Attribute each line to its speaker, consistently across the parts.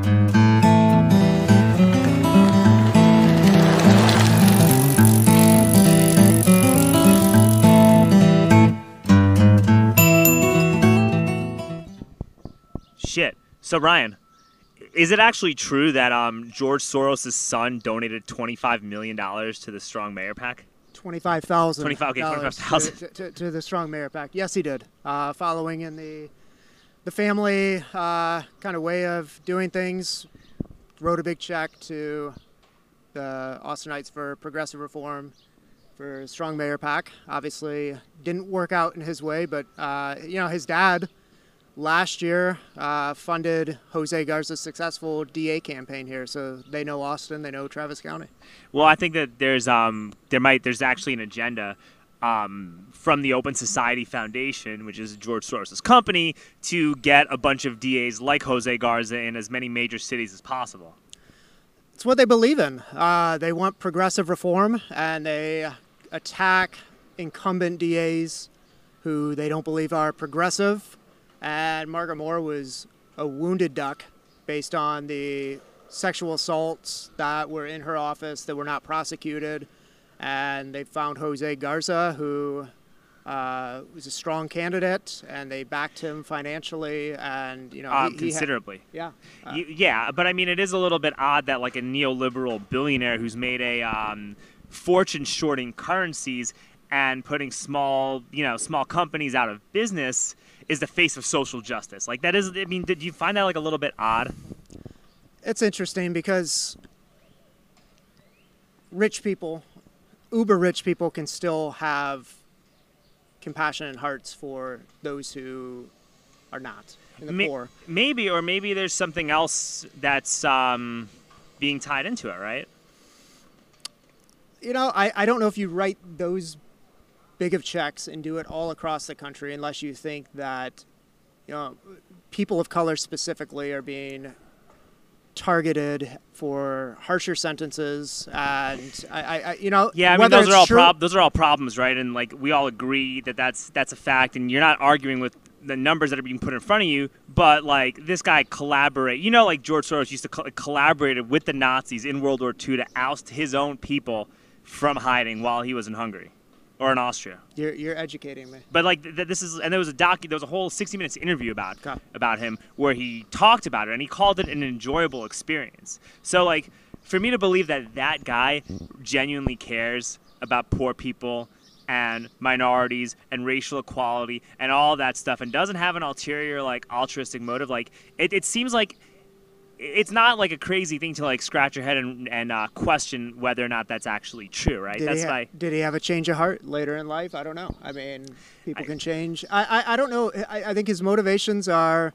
Speaker 1: Shit. So Ryan, is it actually true that George Soros' son donated $25 million to the Strong Mayor PAC?
Speaker 2: 25,000.
Speaker 1: 25,000
Speaker 2: to the Strong Mayor PAC. Yes, he did. Following in the family kind of way of doing things, wrote a big check to the Austinites for progressive reform for Strong Mayor PAC. Obviously, didn't work out in his way, but his dad last year funded Jose Garza's successful DA campaign here, so they know Austin, they know Travis County.
Speaker 1: Well, I think that there's actually an agenda from the Open Society Foundation, which is George Soros' company, to get a bunch of DAs like Jose Garza in as many major cities as possible.
Speaker 2: It's what they believe in. They want progressive reform, and they attack incumbent DAs who they don't believe are progressive. And Margaret Moore was a wounded duck based on the sexual assaults that were in her office that were not prosecuted. And they found Jose Garza, who was a strong candidate, and they backed him financially. And
Speaker 1: considerably.
Speaker 2: Yeah.
Speaker 1: But I mean, it is a little bit odd that like a neoliberal billionaire who's made a fortune shorting currencies and putting small companies out of business is the face of social justice. Like that is, I mean, did you find that like a little bit odd?
Speaker 2: It's interesting because rich people, uber rich people, can still have compassionate hearts for those who are not, in the poor.
Speaker 1: Maybe there's something else that's being tied into it, right?
Speaker 2: I don't know if you write those big of checks and do it all across the country unless you think that people of color specifically are being targeted for harsher sentences. And
Speaker 1: those are all problems, right? And like we all agree that that's a fact, and you're not arguing with the numbers that are being put in front of you. But like this guy like George Soros used to collaborated with the Nazis in World War II to oust his own people from hiding while he was in Hungary. Or in Austria.
Speaker 2: You're educating me.
Speaker 1: But like this is, and there was a whole 60 minutes interview about him where he talked about it and he called it an enjoyable experience. So like for me to believe that that guy genuinely cares about poor people and minorities and racial equality and all that stuff and doesn't have an ulterior like altruistic motive, like it seems like it's not like a crazy thing to like scratch your head and question whether or not that's actually true, right?
Speaker 2: Did he have a change of heart later in life? I don't know. I mean, people can change. I don't know. I think his motivations are,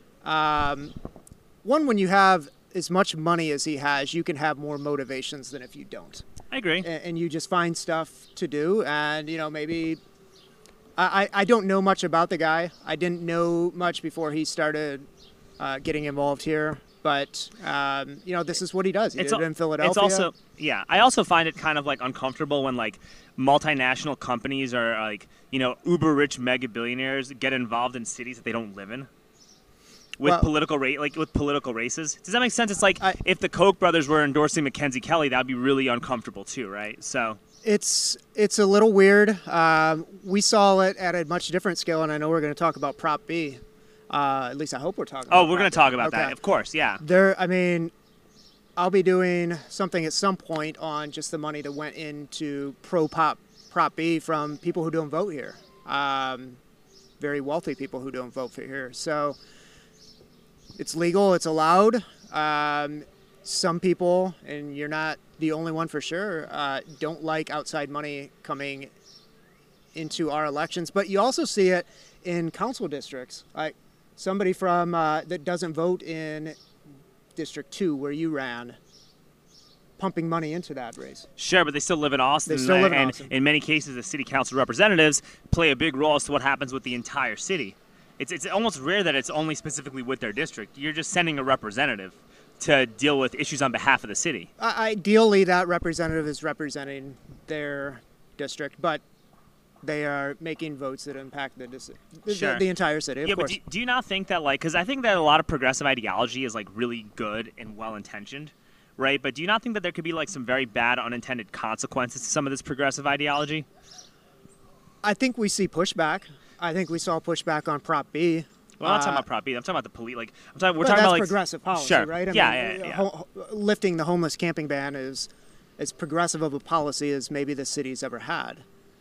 Speaker 2: one, when you have as much money as he has, you can have more motivations than if you don't.
Speaker 1: I agree.
Speaker 2: And you just find stuff to do, and maybe. I don't know much about the guy. I didn't know much before he started getting involved here. But, this is what he does. He did it in Philadelphia.
Speaker 1: It's also, I also find it kind of like uncomfortable when like multinational companies or like, uber rich mega billionaires get involved in cities that they don't live in with political races. Does that make sense? It's like if the Koch brothers were endorsing Mackenzie Kelly, that'd be really uncomfortable too, right? So
Speaker 2: it's a little weird. We saw it at a much different scale, and I know we're going to talk about Prop B. At least I hope we're talking about
Speaker 1: we're going to talk about that, of course, yeah.
Speaker 2: I'll be doing something at some point on just the money that went into Prop B from people who don't vote here. Very wealthy people who don't vote for here. So it's legal, it's allowed. Some people, and you're not the only one for sure, don't like outside money coming into our elections. But you also see it in council districts. Like, somebody from that doesn't vote in District 2 where you ran, pumping money into that race.
Speaker 1: Sure, but they still live in Austin.
Speaker 2: They still live in Austin.
Speaker 1: In many cases, the city council representatives play a big role as to what happens with the entire city. It's almost rare that it's only specifically with their district. You're just sending a representative to deal with issues on behalf of the city.
Speaker 2: Ideally, that representative is representing their district, but they are making votes that impact
Speaker 1: Sure.
Speaker 2: the entire city. Of
Speaker 1: Yeah,
Speaker 2: course.
Speaker 1: but do you not think that, like, because I think that a lot of progressive ideology is, like, really good and well-intentioned, right? But do you not think that there could be, like, some very bad unintended consequences to some of this progressive ideology?
Speaker 2: I think we see pushback. I think we saw pushback on Prop B.
Speaker 1: Well, I'm not talking about Prop B. I'm talking about the police. Like, we're talking
Speaker 2: That's
Speaker 1: about, like,
Speaker 2: progressive policy,
Speaker 1: sure.
Speaker 2: right? I
Speaker 1: Yeah,
Speaker 2: mean,
Speaker 1: yeah.
Speaker 2: Lifting the homeless camping ban is as progressive of a policy as maybe the city's ever had.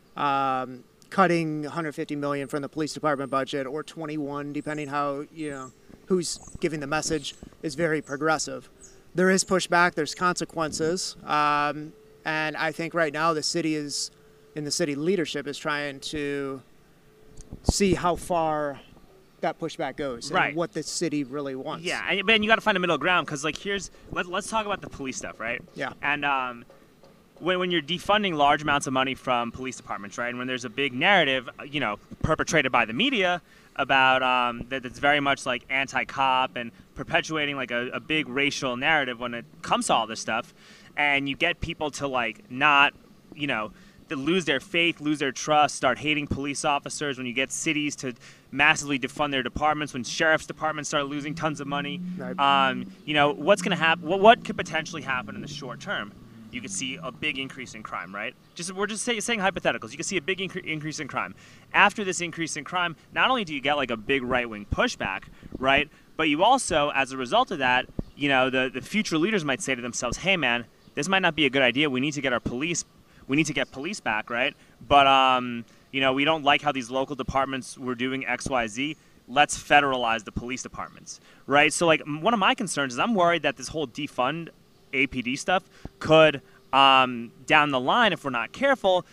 Speaker 2: Cutting $150 million from the police department budget, or 21, depending how who's giving the message, is very progressive. There is pushback. There's consequences, and I think right now the city leadership is trying to see how far that pushback goes,
Speaker 1: Right.
Speaker 2: and what the city really wants.
Speaker 1: Yeah, and you got to find a middle ground, because, like, let's talk about the police stuff, right?
Speaker 2: Yeah.
Speaker 1: And when you're defunding large amounts of money from police departments, right, and when there's a big narrative, perpetrated by the media about that's very much like anti-cop and perpetuating like a big racial narrative when it comes to all this stuff, and you get people to like not, to lose their faith, lose their trust, start hating police officers, when you get cities to massively defund their departments, when sheriff's departments start losing tons of money,
Speaker 2: Right.
Speaker 1: what's going to happen? What could potentially happen in the short term? You could see a big increase in crime, right? We're just saying hypotheticals. You can see a big increase in crime. After this increase in crime, not only do you get like a big right-wing pushback, right, but you also, as a result of that, the future leaders might say to themselves, "Hey, man, this might not be a good idea. We need to get police back, right? But we don't like how these local departments were doing X, Y, Z. Let's federalize the police departments, right?" So, like, one of my concerns is I'm worried that this whole defund APD stuff could, down the line, if we're not careful,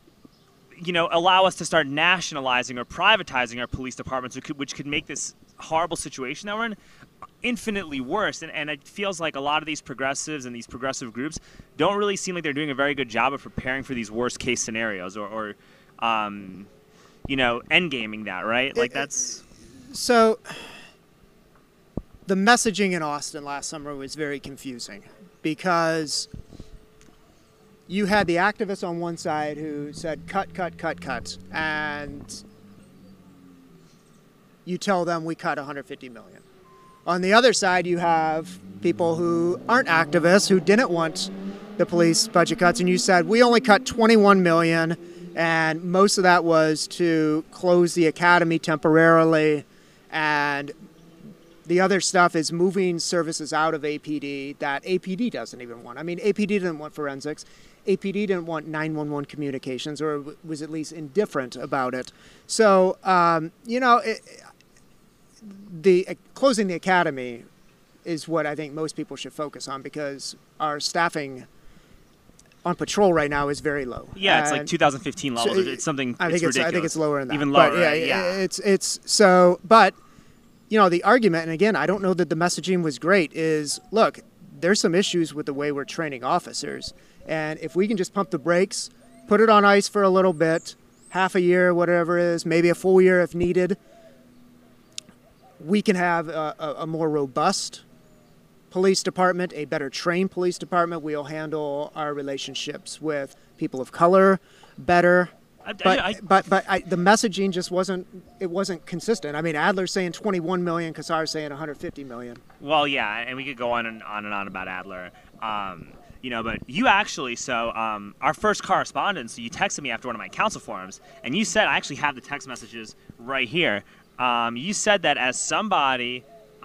Speaker 1: allow us to start nationalizing or privatizing our police departments, which could make this horrible situation that we're in infinitely worse. And it feels like a lot of these progressives and these progressive groups don't really seem like they're doing a very good job of preparing for these worst case scenarios or endgaming that, right? Like that's...
Speaker 2: So the messaging in Austin last summer was very confusing, because you had the activists on one side who said cut, cut, cut, cut, and you tell them we cut $150 million. On the other side, you have people who aren't activists, who didn't want the police budget cuts, and you said we only cut $21 million, and most of that was to close the academy temporarily, and the other stuff is moving services out of APD that APD doesn't even want. I mean, APD didn't want forensics. APD didn't want 911 communications, or was at least indifferent about it. So, closing the academy is what I think most people should focus on, because our staffing on patrol right now is very low.
Speaker 1: Yeah, it's like 2015 levels.
Speaker 2: So
Speaker 1: it's something.
Speaker 2: I think
Speaker 1: ridiculous.
Speaker 2: I think it's lower than that.
Speaker 1: Even lower.
Speaker 2: But yeah,
Speaker 1: right? Yeah.
Speaker 2: It's so. But the argument, and again, I don't know that the messaging was great, is look, there's some issues with the way we're training officers, and if we can just pump the brakes, put it on ice for a little bit, half a year, whatever it is, maybe a full year if needed, we can have a more robust police department, a better trained police department. We'll handle our relationships with people of color better. But the messaging just wasn't consistent. I mean, Adler's saying 21 million, Kassar's saying 150 million.
Speaker 1: Well, yeah, and we could go on and on about Adler. But you actually, our first correspondence, so you texted me after one of my council forums, and you said, I actually have the text messages right here. You said that as somebody,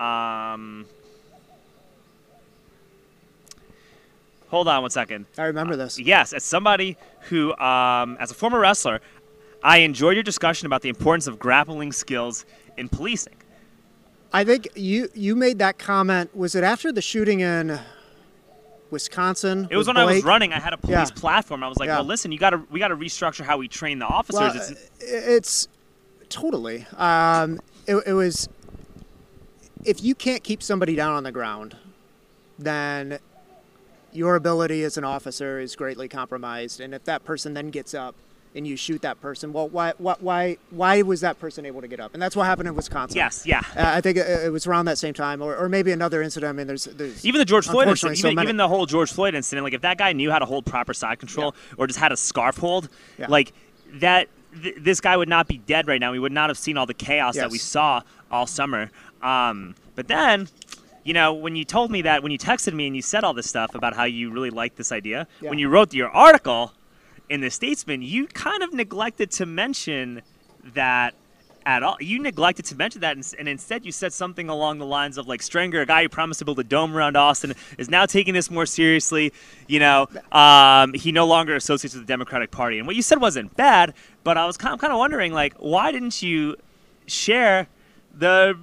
Speaker 1: hold on one second.
Speaker 2: I remember this.
Speaker 1: Yes, as somebody who, as a former wrestler, I enjoyed your discussion about the importance of grappling skills in policing.
Speaker 2: I think you made that comment. Was it after the shooting in Wisconsin?
Speaker 1: It was when Blake? I was running. I had a police platform. I was like,
Speaker 2: yeah.
Speaker 1: well, listen, we got to restructure how we train the officers.
Speaker 2: Well, it's totally. It was, if you can't keep somebody down on the ground, then your ability as an officer is greatly compromised. And if that person then gets up and you shoot that person, well, why was that person able to get up? And that's what happened in Wisconsin.
Speaker 1: Yes, yeah.
Speaker 2: I think it was around that same time, or maybe another incident. I mean, there's
Speaker 1: even the George Floyd incident.
Speaker 2: Even
Speaker 1: the whole George Floyd incident. Like, if that guy knew how to hold proper side control, or just had a scarf hold, like that. this guy would not be dead right now. We would not have seen all the chaos that we saw all summer. But then, you know, when you told me that, when you texted me and you said all this stuff about how you really liked this idea, when you wrote your article in the Statesman, you kind of neglected to mention that at all. You neglected to mention that, and instead you said something along the lines of, like, Stringer, a guy who promised to build a dome around Austin, is now taking this more seriously. You know, he no longer associates with the Democratic Party. And what you said wasn't bad, but I was kind of wondering, like, why didn't you share the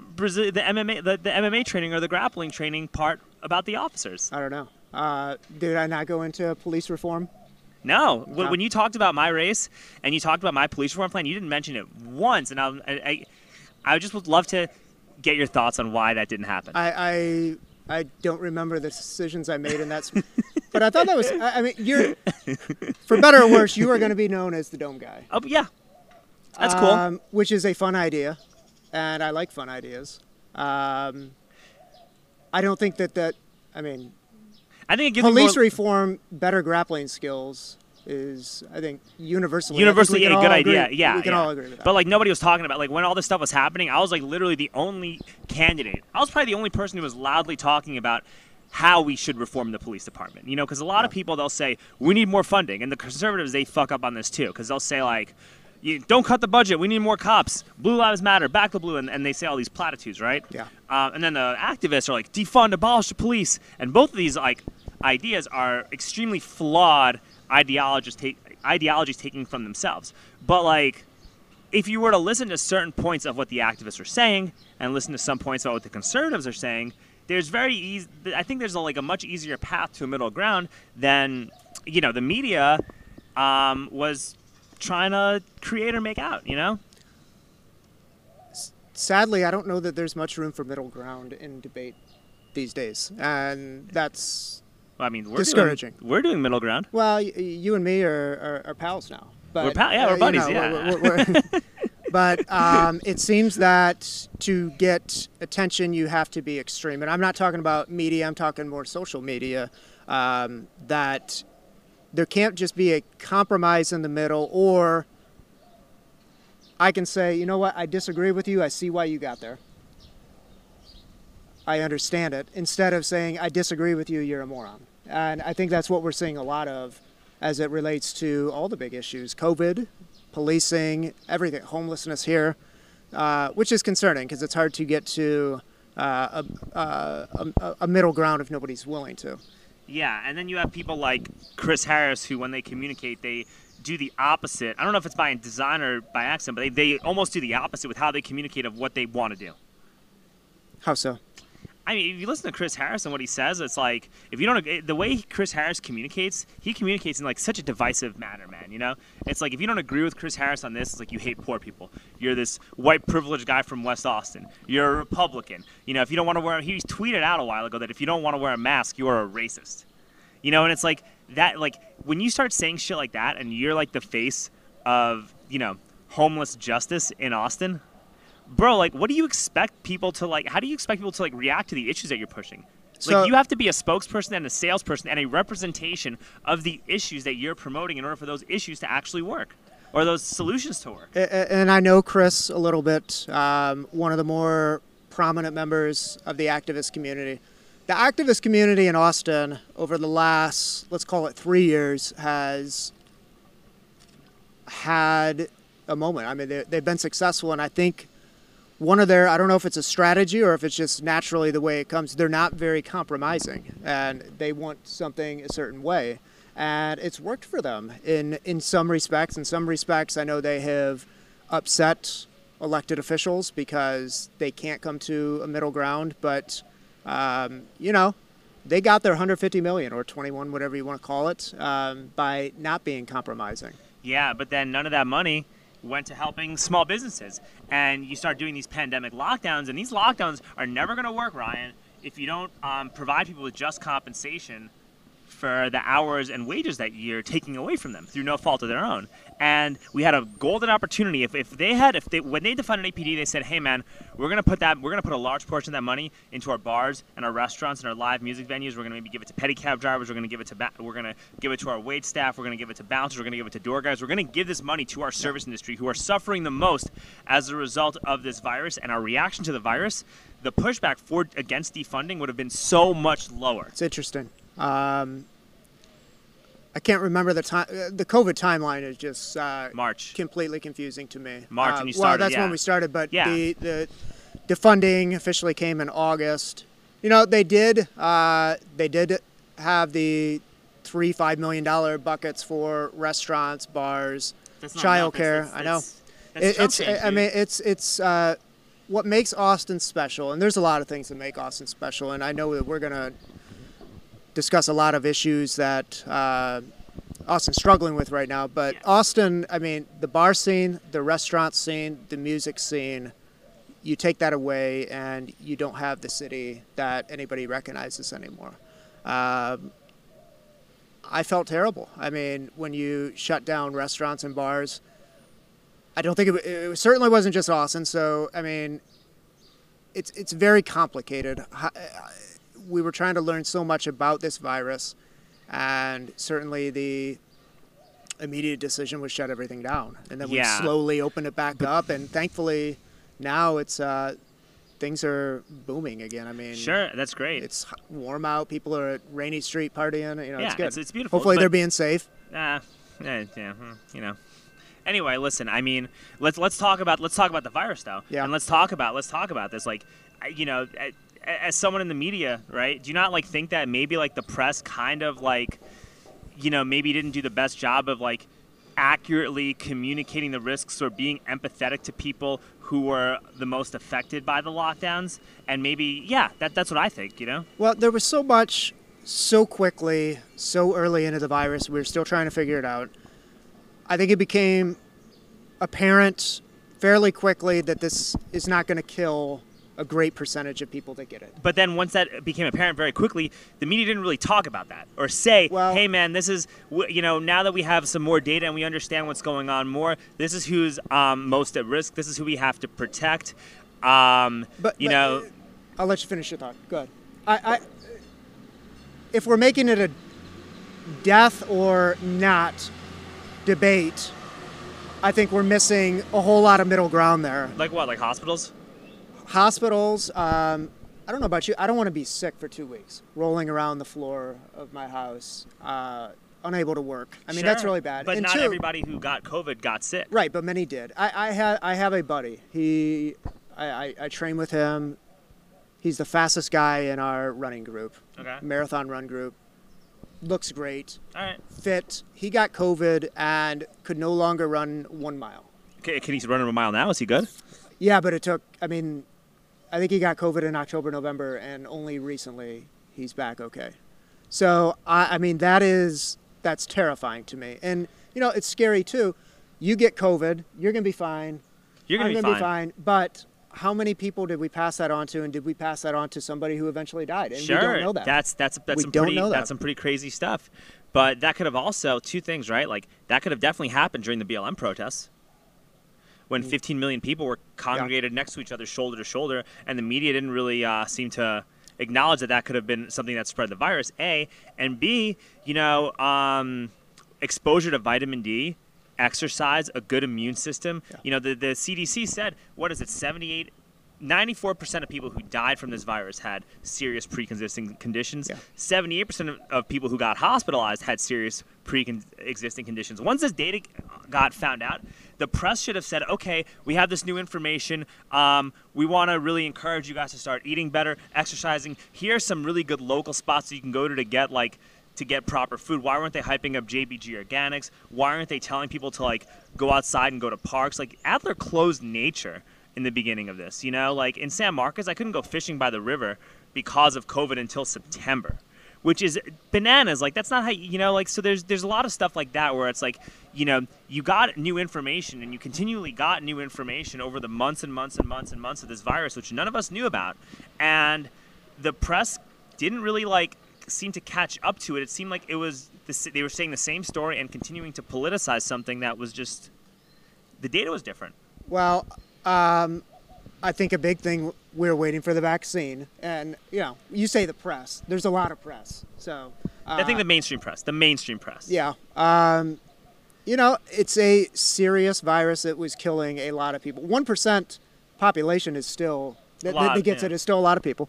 Speaker 1: MMA training or the grappling training part about the officers?
Speaker 2: I don't know. Did I not go into police reform?
Speaker 1: No. When you talked about my race and you talked about my police reform plan, you didn't mention it once. And I just would love to get your thoughts on why that didn't happen.
Speaker 2: I don't remember the decisions I made in that. But I thought that was, I mean, you're, for better or worse, you are going to be known as the Dome Guy.
Speaker 1: Oh, yeah. That's cool.
Speaker 2: Which is a fun idea. And I like fun ideas. I don't think that I mean,
Speaker 1: I think it gives
Speaker 2: police reform, better grappling skills is, I think, universally
Speaker 1: a good idea. Yeah,
Speaker 2: we can all agree with that.
Speaker 1: But like nobody was talking about, like, when all this stuff was happening, I was like literally the only candidate. I was probably the only person who was loudly talking about how we should reform the police department. You know, because a lot of people, they'll say we need more funding, and the conservatives, they fuck up on this too, because they'll say, like, don't cut the budget. We need more cops. Blue lives matter. Back the blue. And they say all these platitudes, right?
Speaker 2: Yeah.
Speaker 1: And then the activists are like, defund, abolish the police. And both of these, like, ideas are extremely flawed ideologies taken from themselves. But, like, if you were to listen to certain points of what the activists are saying and listen to some points about what the conservatives are saying, there's I think there's a much easier path to a middle ground than, you know, the media was trying to create or make out, you know?
Speaker 2: Sadly, I don't know that there's much room for middle ground in debate these days, and that's discouraging.
Speaker 1: We're doing middle ground.
Speaker 2: Well, you and me are pals now. But,
Speaker 1: we're buddies, yeah.
Speaker 2: But it seems that to get attention, you have to be extreme. And I'm not talking about media, I'm talking more social media, that there can't just be a compromise in the middle, or I can say, you know what, I disagree with you, I see why you got there. I understand it, instead of saying, I disagree with you, you're a moron. And I think that's what we're seeing a lot of as it relates to all the big issues, COVID, policing, everything, homelessness here, which is concerning because it's hard to get to a middle ground if nobody's willing to.
Speaker 1: Yeah, and then you have people like Chris Harris who, when they communicate, they do the opposite. I don't know if it's by design or by accident, but they almost do the opposite with how they communicate of what they want to do.
Speaker 2: How so?
Speaker 1: I mean, if you listen to Chris Harris and what he says, it's like, if you don't, the way Chris Harris communicates, he communicates in like such a divisive manner, man, you know? It's like, if you don't agree with Chris Harris on this, it's like you hate poor people. You're this white privileged guy from West Austin. You're a Republican. You know, if you don't want to wear, he tweeted out a while ago that if you don't want to wear a mask, you're a racist. You know, and it's like that, like, when you start saying shit like that and you're like the face of, you know, homeless justice in Austin, bro, like, what do you expect people to, like, how do you expect people to, like, react to the issues that you're pushing? Like, you have to be a spokesperson and a salesperson and a representation of the issues that you're promoting in order for those issues to actually work, or those solutions to work.
Speaker 2: And I know Chris a little bit, one of the more prominent members of the activist community. The activist community in Austin over the last, let's call it 3 years, has had a moment. I mean, they've been successful, and I think one of their, I don't know if it's a strategy or if it's just naturally the way it comes, they're not very compromising, and they want something a certain way. And it's worked for them in some respects. In some respects, I know they have upset elected officials because they can't come to a middle ground, but you know, they got their 150 million or 21, whatever you want to call it, by not being compromising.
Speaker 1: Yeah, but then none of that money went to helping small businesses. And you start doing these pandemic lockdowns, and these lockdowns are never going to work, Ryan, if you don't provide people with just compensation for the hours and wages that you're taking away from them through no fault of their own. And we had a golden opportunity. When they defunded APD, they said, "Hey, man, we're gonna put a large portion of that money into our bars and our restaurants and our live music venues. We're gonna maybe give it to pedicab drivers. We're gonna give it to our wait staff. We're gonna give it to bouncers. We're gonna give it to door guys. We're gonna give this money to our service industry, who are suffering the most as a result of this virus and our reaction to the virus." The pushback against defunding would have been so much lower.
Speaker 2: It's interesting. I can't remember the time. The COVID timeline is just
Speaker 1: March.
Speaker 2: Completely confusing to me.
Speaker 1: March when you
Speaker 2: well,
Speaker 1: started.
Speaker 2: that's
Speaker 1: yeah.
Speaker 2: when we started, but
Speaker 1: Yeah.
Speaker 2: the defunding officially came in August. You know, they did have the $3-5 million buckets for restaurants, bars,
Speaker 1: That's not
Speaker 2: childcare.
Speaker 1: enough.
Speaker 2: I know.
Speaker 1: That's chump
Speaker 2: It's.
Speaker 1: change,
Speaker 2: I
Speaker 1: dude.
Speaker 2: mean, it's what makes Austin special, and there's a lot of things that make Austin special, and I know that we're gonna discuss a lot of issues that Austin's struggling with right now. But
Speaker 1: Yeah.
Speaker 2: Austin, I mean, the bar scene, the restaurant scene, the music scene, you take that away and you don't have the city that anybody recognizes anymore. I felt terrible. I mean, when you shut down restaurants and bars, I don't think it certainly wasn't just Austin. So, I mean, it's very complicated. We were trying to learn so much about this virus, and certainly the immediate decision was shut everything down, and then we
Speaker 1: Yeah.
Speaker 2: slowly opened it back up, and thankfully now it's things are booming again. I mean,
Speaker 1: Sure, that's great.
Speaker 2: it's warm out. People are at Rainy Street partying. You know,
Speaker 1: Yeah,
Speaker 2: it's good.
Speaker 1: it's beautiful,
Speaker 2: Hopefully
Speaker 1: but-
Speaker 2: they're being safe.
Speaker 1: You know. Anyway, listen. I mean, let's talk about the virus though.
Speaker 2: Yeah.
Speaker 1: And let's talk about this. Like, you know, as someone in the media, right? Do you not like think that maybe like the press kind of like, you know, maybe didn't do the best job of like accurately communicating the risks or being empathetic to people who were the most affected by the lockdowns? And maybe, yeah, that's what I think. You know.
Speaker 2: Well, there was so much, so quickly, so early into the virus. We were still trying to figure it out. I think it became apparent fairly quickly that this is not going to kill a great percentage of people that get it.
Speaker 1: But then once that became apparent very quickly, the media didn't really talk about that or say,
Speaker 2: Well-
Speaker 1: hey, man, this is, you know, now that we have some more data and we understand what's going on more, this is who's most at risk. This is who we have to protect.
Speaker 2: But I'll let you finish your thought. Go ahead. If we're making it a death or not debate, I think we're missing a whole lot of middle ground there.
Speaker 1: Like what, like hospitals?
Speaker 2: Hospitals, I don't know about you, I don't want to be sick for 2 weeks, rolling around the floor of my house, unable to work. I mean, that's
Speaker 1: Sure,
Speaker 2: really bad.
Speaker 1: But
Speaker 2: And
Speaker 1: not
Speaker 2: two,
Speaker 1: everybody who got COVID got sick.
Speaker 2: right, but many did. I have a buddy. I train with him. He's the fastest guy in our running group,
Speaker 1: Okay.
Speaker 2: marathon run group. Looks great,
Speaker 1: All right.
Speaker 2: fit. He got COVID and could no longer run 1 mile.
Speaker 1: Okay, can he run a mile now? Is he good?
Speaker 2: Yeah, but it took, I think he got COVID in October, November, and only recently he's back okay. So, that's terrifying to me. And, you know, it's scary too. You get COVID, you're going to be fine.
Speaker 1: You're going to
Speaker 2: I'm
Speaker 1: be
Speaker 2: gonna
Speaker 1: fine.
Speaker 2: But how many people did we pass that on to, and did we pass that on to somebody who eventually died? And
Speaker 1: Sure,
Speaker 2: we don't know that.
Speaker 1: That's some pretty crazy stuff. But that could have also two things, right? Like that could have definitely happened during the BLM protests, when 15 million people were congregated next to each other, shoulder to shoulder, and the media didn't really seem to acknowledge that could have been something that spread the virus. A, and B, you know, exposure to vitamin D, exercise, a good immune system.
Speaker 2: Yeah.
Speaker 1: You know, the CDC said, 94% of people who died from this virus had serious pre-existing conditions.
Speaker 2: Yeah.
Speaker 1: 78% of people who got hospitalized had serious pre-existing conditions. Once this data got found out, the press should have said, okay, we have this new information. We want to really encourage you guys to start eating better, exercising. Here are some really good local spots that you can go to get proper food. Why weren't they hyping up JBG Organics? Why aren't they telling people to go outside and go to parks? Like Adler closed nature in the beginning of this, you know, like in San Marcos, I couldn't go fishing by the river because of COVID until September, which is bananas. Like that's not how, you know, like, so there's a lot of stuff like that where it's like, you know, you got new information and you continually got new information over the months and months and months and months of this virus, which none of us knew about. And the press didn't really seemed to catch up to it. It seemed like it was they were saying the same story and continuing to politicize something that was just the data was different.
Speaker 2: Well, I think a big thing, we're waiting for the vaccine, and you say the press. There's a lot of press, so
Speaker 1: I think the mainstream press.
Speaker 2: Yeah. It's a serious virus that was killing a lot of people. 1% population is still that gets it is still a lot of people.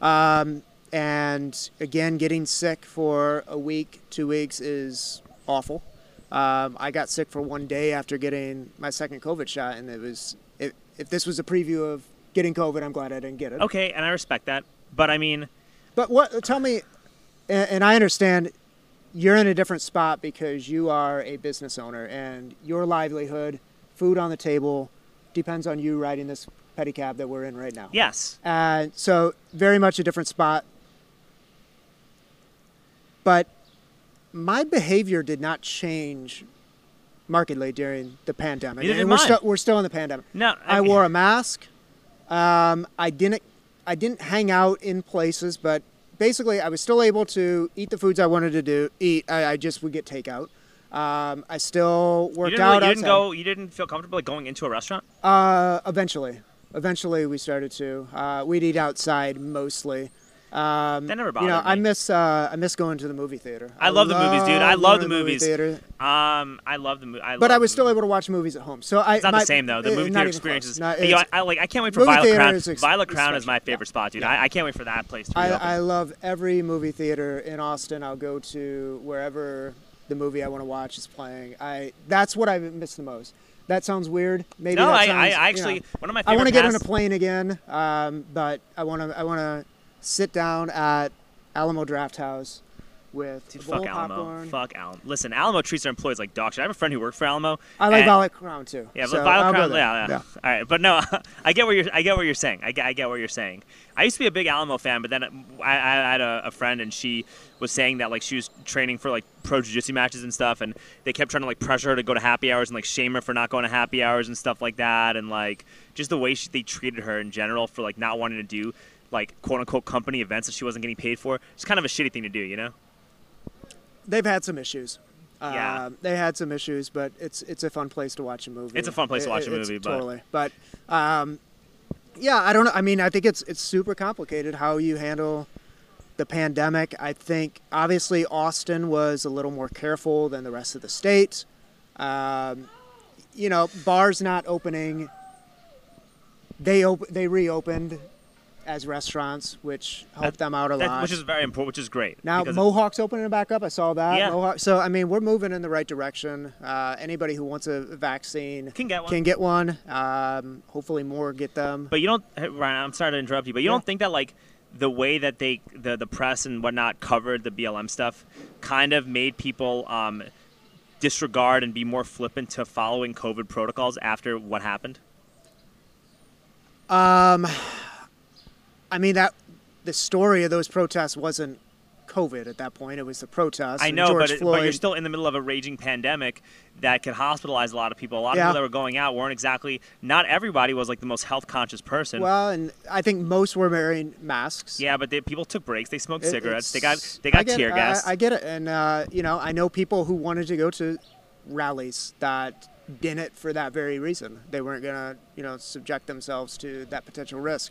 Speaker 2: And again, getting sick for a week, 2 weeks is awful. I got sick for 1 day after getting my second COVID shot, and it was if this was a preview of getting COVID, I'm glad I didn't get it.
Speaker 1: Okay, and I respect that, but I mean,
Speaker 2: tell me, and I understand. You're in a different spot because you are a business owner and your livelihood, food on the table, depends on you riding this pedicab that we're in right now.
Speaker 1: Yes.
Speaker 2: And so very much a different spot. But my behavior did not change markedly during the pandemic.
Speaker 1: Neither did mine.
Speaker 2: We're still in the pandemic.
Speaker 1: No,
Speaker 2: I wore a mask. I didn't hang out in places, but basically, I was still able to eat the foods I wanted to eat. I just would get takeout. I still worked out outside.
Speaker 1: You didn't feel comfortable going into a restaurant?
Speaker 2: Eventually, we started to. We'd eat outside mostly.
Speaker 1: That never bothered me.
Speaker 2: I miss going to the movie theater.
Speaker 1: I love the movies, dude. I love the movies.
Speaker 2: Theater.
Speaker 1: I love the movie.
Speaker 2: But I was still able to watch movies at home. So
Speaker 1: it's not the same though. The movie theater experience is. I can't wait for
Speaker 2: Violet
Speaker 1: Crown.
Speaker 2: Is
Speaker 1: Violet Crown is my favorite spot, dude. Yeah. I can't wait for that place to reopen.
Speaker 2: I love every movie theater in Austin. I'll go to wherever the movie I want to watch is playing. That's what I miss the most. That sounds weird. Maybe
Speaker 1: no,
Speaker 2: that
Speaker 1: I
Speaker 2: sounds,
Speaker 1: actually one of my favorite.
Speaker 2: I want to get on a plane again, but I want to sit down at Alamo Drafthouse with a bowl of popcorn.
Speaker 1: Fuck Alamo. Listen, Alamo treats their employees like dog shit. I have a friend who worked for Alamo.
Speaker 2: I like Violet Crown too.
Speaker 1: Yeah,
Speaker 2: so
Speaker 1: but Violet Crown. Yeah. All right, but no, I get what you're saying. I get what you're saying. I used to be a big Alamo fan, but then I had a friend, and she was saying that like she was training for like pro jiu-jitsu matches and stuff, and they kept trying to like pressure her to go to happy hours and like shame her for not going to happy hours and stuff like that, and like just the way they treated her in general for like not wanting to do like quote-unquote company events that she wasn't getting paid for. It's kind of a shitty thing to do, you know?
Speaker 2: They've had some issues.
Speaker 1: Yeah.
Speaker 2: They had some issues, but it's a fun place to watch a movie.
Speaker 1: It's a fun place to watch a movie, but...
Speaker 2: Totally. But, yeah, I don't know. I mean, I think it's super complicated how you handle the pandemic. I think, obviously, Austin was a little more careful than the rest of the state. Bars not opening. They reopened as restaurants, which helped them out a lot.
Speaker 1: Which is very important, which is great.
Speaker 2: Now, Mohawk's opening back up. I saw that.
Speaker 1: Yeah.
Speaker 2: Mohawk. So, I mean, we're moving in the right direction. Anybody who wants a vaccine
Speaker 1: can get one.
Speaker 2: Hopefully more get them.
Speaker 1: But you don't, Ryan, I'm sorry to interrupt you, but you don't think that, like, the way that the press and whatnot covered the BLM stuff kind of made people disregard and be more flippant to following COVID protocols after what happened?
Speaker 2: I mean, that the story of those protests wasn't COVID at that point. It was the protests.
Speaker 1: I know, but
Speaker 2: Floyd.
Speaker 1: You're still in the middle of a raging pandemic that could hospitalize a lot of people. A lot of people that were going out weren't exactly, not everybody was like the most health conscious person.
Speaker 2: Well, and I think most were wearing masks.
Speaker 1: Yeah, but people took breaks. They smoked cigarettes. They got tear gas.
Speaker 2: I get it. And, I know people who wanted to go to rallies that didn't for that very reason. They weren't going to, subject themselves to that potential risk.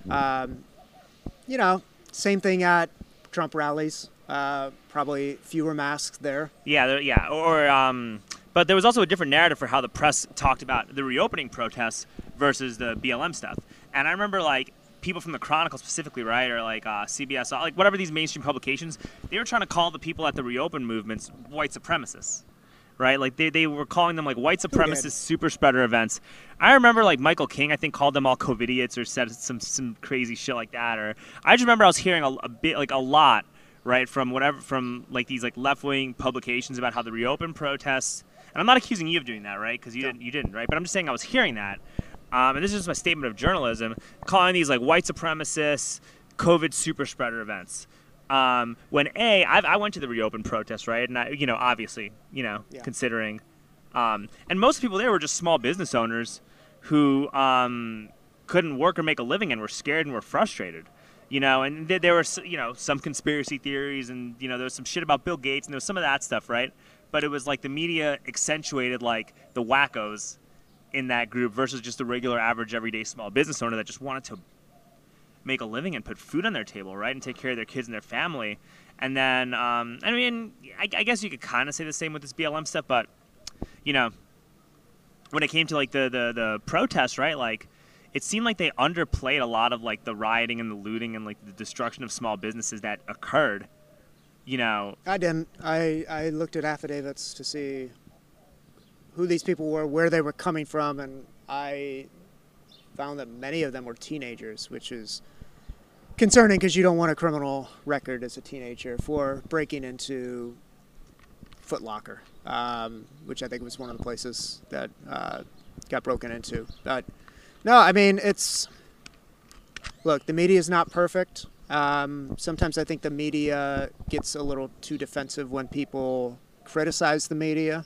Speaker 2: Same thing at Trump rallies. Probably fewer masks there.
Speaker 1: But there was also a different narrative for how the press talked about the reopening protests versus the BLM stuff. And I remember, like, people from the Chronicle specifically, right, or like CBS, like whatever these mainstream publications, they were trying to call the people at the reopen movements white supremacists. Right, like they were calling them like white supremacist super spreader events. I remember like Michael King, I think, called them all COVIDiots or said some crazy shit like that. Or I just remember I was hearing a lot, right, from like these like left wing publications about how the reopen protests. And I'm not accusing you of doing that, right? Because you didn't, right? But I'm just saying I was hearing that, and this is just my statement of journalism, calling these like white supremacists COVID super spreader events. When I went to the reopen protest, right, and obviously, considering, and most people there were just small business owners who couldn't work or make a living and were scared and were frustrated, And there were some conspiracy theories, and there was some shit about Bill Gates, and there was some of that stuff, right? But it was like the media accentuated like the wackos in that group versus just the regular, average, everyday small business owner that just wanted to make a living and put food on their table, right, and take care of their kids and their family. And then, I guess you could kind of say the same with this BLM stuff, but when it came to like the protests, right, like it seemed like they underplayed a lot of like the rioting and the looting and like the destruction of small businesses that occurred.
Speaker 2: I didn't. I looked at affidavits to see who these people were, where they were coming from, and I found that many of them were teenagers, which is concerning because you don't want a criminal record as a teenager for breaking into Foot Locker, which I think was one of the places that got broken into. But no, I mean, look, the media is not perfect. Sometimes I think the media gets a little too defensive when people criticize the media.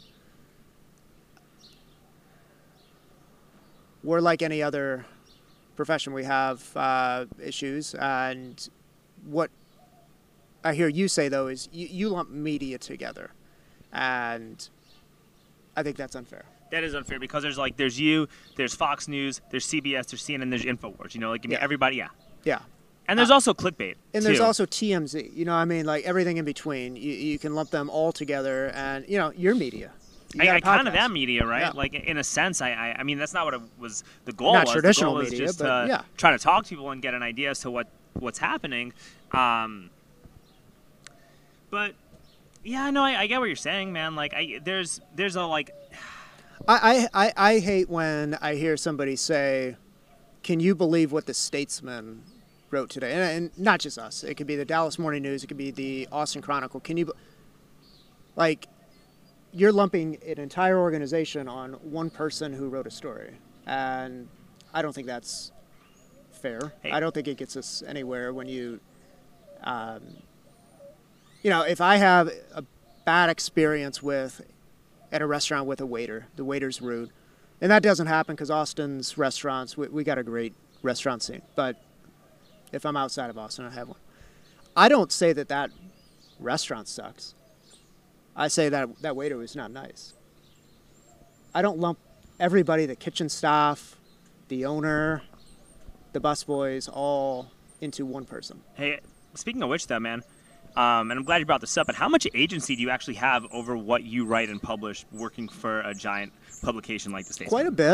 Speaker 2: We're like any other profession. We have issues, and what I hear you say, though, is you lump media together, and I think that's unfair.
Speaker 1: That is unfair because there's you, there's Fox News, there's CBS, there's CNN, there's InfoWars. Everybody,
Speaker 2: yeah.
Speaker 1: And there's also clickbait.
Speaker 2: And there's also TMZ. Like everything in between. You can lump them all together, and your media.
Speaker 1: I kind of am media, right? Yeah. Like in a sense, I mean that's not what it was. The goal
Speaker 2: not
Speaker 1: was.
Speaker 2: Traditional
Speaker 1: the goal
Speaker 2: media,
Speaker 1: was just
Speaker 2: but
Speaker 1: try to talk to people and get an idea as to what's happening. But yeah, no, I get what you're saying, man. Like there's a like.
Speaker 2: I hate when I hear somebody say, "Can you believe what the Statesman wrote today?" And not just us. It could be the Dallas Morning News. It could be the Austin Chronicle. Can you, you're lumping an entire organization on one person who wrote a story, and I don't think that's fair. Hey. I don't think it gets us anywhere when you, if I have a bad experience at a restaurant with a waiter, the waiter's rude, and that doesn't happen because Austin's restaurants, we got a great restaurant scene, but if I'm outside of Austin, I have one. I don't say that restaurant sucks. I say that waiter was not nice. I don't lump everybody, the kitchen staff, the owner, the busboys, all into one person.
Speaker 1: Hey, speaking of which, though, man, and I'm glad you brought this up, but how much agency do you actually have over what you write and publish working for a giant publication like the Statesman?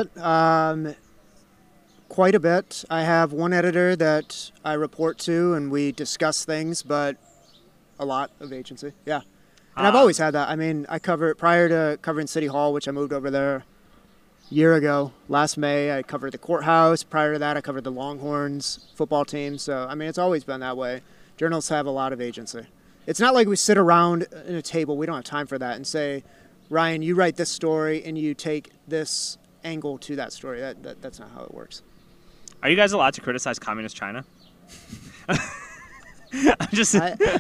Speaker 2: Quite a bit. I have one editor that I report to, and we discuss things, but a lot of agency, yeah. And I've always had that. I mean, prior to covering City Hall, which I moved over there a year ago, last May, I covered the courthouse. Prior to that, I covered the Longhorns football team. So, I mean, it's always been that way. Journalists have a lot of agency. It's not like we sit around in a table, we don't have time for that, and say, Ryan, you write this story, and you take this angle to that story. That's not how it works.
Speaker 1: Are you guys allowed to criticize communist China? I'm just...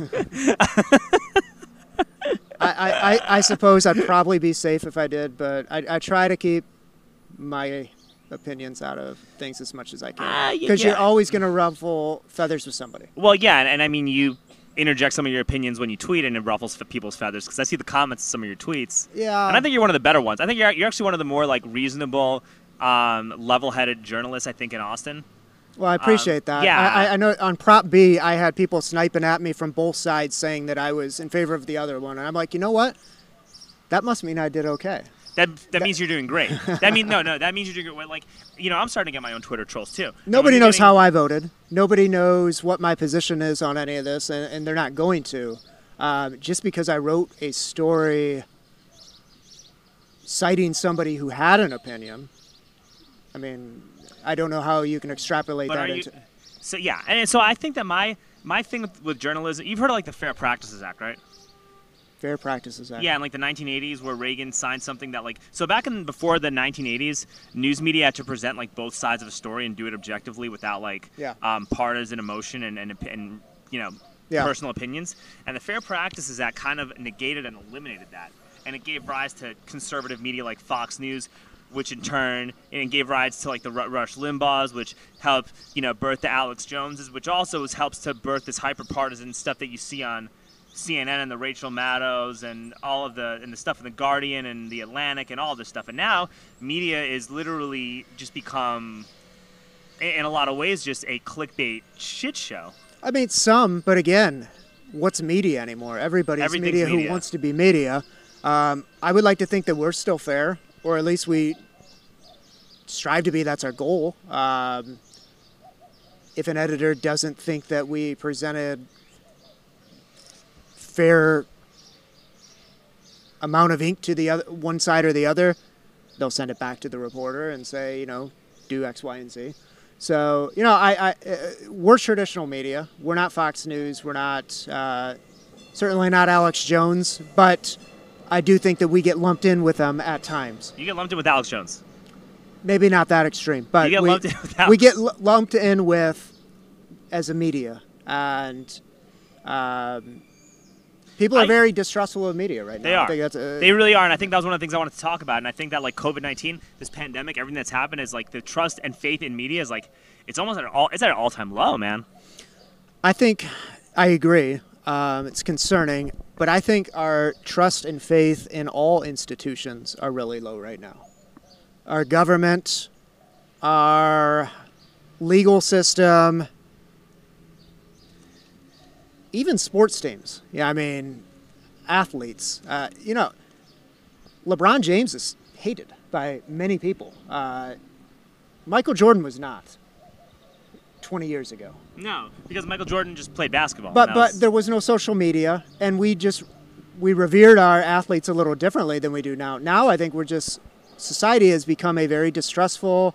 Speaker 2: I suppose I'd probably be safe if I did, but I try to keep my opinions out of things as much as I can. Because you're always going to ruffle feathers with somebody.
Speaker 1: Well, yeah, and I mean, you interject some of your opinions when you tweet, and it ruffles people's feathers, because I see the comments of some of your tweets.
Speaker 2: Yeah.
Speaker 1: And I think you're one of the better ones. I think you're actually one of the more, reasonable, level-headed journalists, I think, in Austin.
Speaker 2: Well, I appreciate that.
Speaker 1: Yeah.
Speaker 2: I know on Prop B, I had people sniping at me from both sides saying that I was in favor of the other one. And I'm like, you know what? That must mean I did okay.
Speaker 1: That means you're doing great. That means that means you're doing great. I'm starting to get my own Twitter trolls too.
Speaker 2: Nobody knows how I voted. Nobody knows what my position is on any of this, and they're not going to. Just because I wrote a story citing somebody who had an opinion, I mean, I don't know how you can extrapolate that into.
Speaker 1: So yeah, and so I think that my thing with journalism, you've heard of the Fair Practices Act, right?
Speaker 2: Fair Practices Act.
Speaker 1: Yeah, in the 1980s, where Reagan signed something that so back before the 1980s, news media had to present both sides of a story and do it objectively without partisan emotion and personal opinions. And the Fair Practices Act kind of negated and eliminated that, and it gave rise to conservative media like Fox News, which in turn gave rise to like the Rush Limbaughs, which helped birth the Alex Joneses, which also helps to birth this hyper-partisan stuff that you see on CNN and the Rachel Maddows and all of the stuff in the Guardian and the Atlantic and all this stuff. And now media is literally just become, in a lot of ways, just a clickbait shit show.
Speaker 2: I mean, some, but again, what's media anymore? Everybody's media who wants to be media. I would like to think that we're still fair, or at least we strive to be. That's our goal. If an editor doesn't think that we presented fair amount of ink to the other, one side or the other, they'll send it back to the reporter and say, do X, Y, and Z. So, we're traditional media. We're not Fox News. We're not, certainly not Alex Jones, but I do think that we get lumped in with them at times.
Speaker 1: You get lumped in with Alex Jones?
Speaker 2: Maybe not that extreme, but we get lumped in with as a media. And people are very distrustful of media right now.
Speaker 1: They are. I think they really are, and I think that was one of the things I wanted to talk about. And I think that like COVID-19, this pandemic, everything that's happened is like the trust and faith in media is like it's almost at an all-time low, man.
Speaker 2: I agree. It's concerning, but I think our trust and faith in all institutions are really low right now. Our government, our legal system, even sports teams. Yeah, I mean, athletes. LeBron James is hated by many people. Michael Jordan was not 20 years ago.
Speaker 1: No, because Michael Jordan just played basketball.
Speaker 2: But there was no social media, and we revered our athletes a little differently than we do now. Now I think society has become a very distrustful,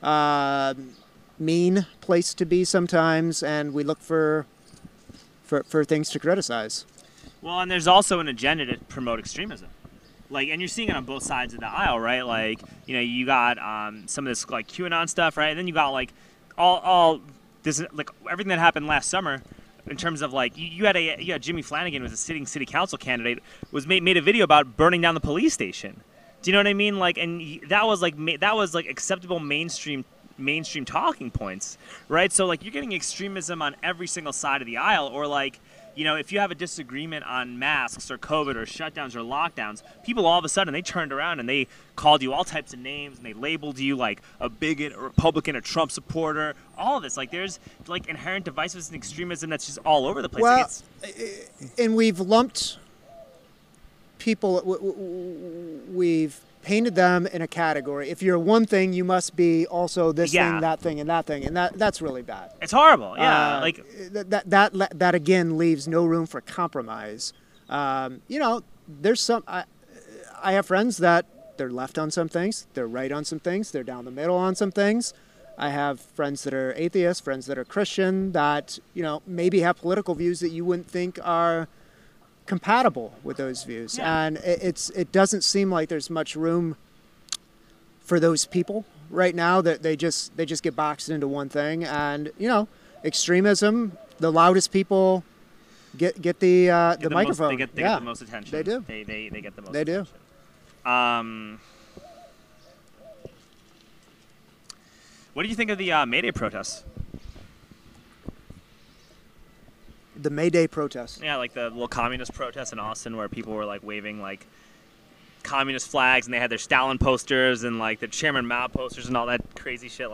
Speaker 2: mean place to be sometimes, and we look for things to criticize.
Speaker 1: Well, and there's also an agenda to promote extremism. And you're seeing it on both sides of the aisle, right? You got some of this like QAnon stuff, right? And then you got like all this like everything that happened last summer in terms of like you had Jimmy Flanagan, was a sitting city council candidate, made a video about burning down the police station. Do you know what I mean? And that was acceptable mainstream talking points, right? So you're getting extremism on every single side of the aisle, or if you have a disagreement on masks or COVID or shutdowns or lockdowns, people all of a sudden they turned around and they called you all types of names and they labeled you like a bigot, a Republican, a Trump supporter, all of this. There's inherent divisiveness and extremism that's just all over the place.
Speaker 2: Well, and we've lumped people, we've painted them in a category. If you're one thing, you must be also this thing, that thing, and that thing, and that's really bad.
Speaker 1: It's horrible. Yeah,
Speaker 2: that again leaves no room for compromise. There's some. I have friends that they're left on some things, they're right on some things, they're down the middle on some things. I have friends that are atheists, friends that are Christian, that maybe have political views that you wouldn't think are compatible with those views, and it doesn't seem like there's much room for those people right now. That they just get boxed into one thing, and extremism. The loudest people get the microphone.
Speaker 1: They get the most attention.
Speaker 2: They do.
Speaker 1: They get the most.
Speaker 2: They
Speaker 1: attention.
Speaker 2: do.
Speaker 1: What do you think of the May Day protests?
Speaker 2: The May Day protests.
Speaker 1: Yeah, like the little communist protests in Austin where people were waving communist flags and they had their Stalin posters and the Chairman Mao posters and all that crazy shit.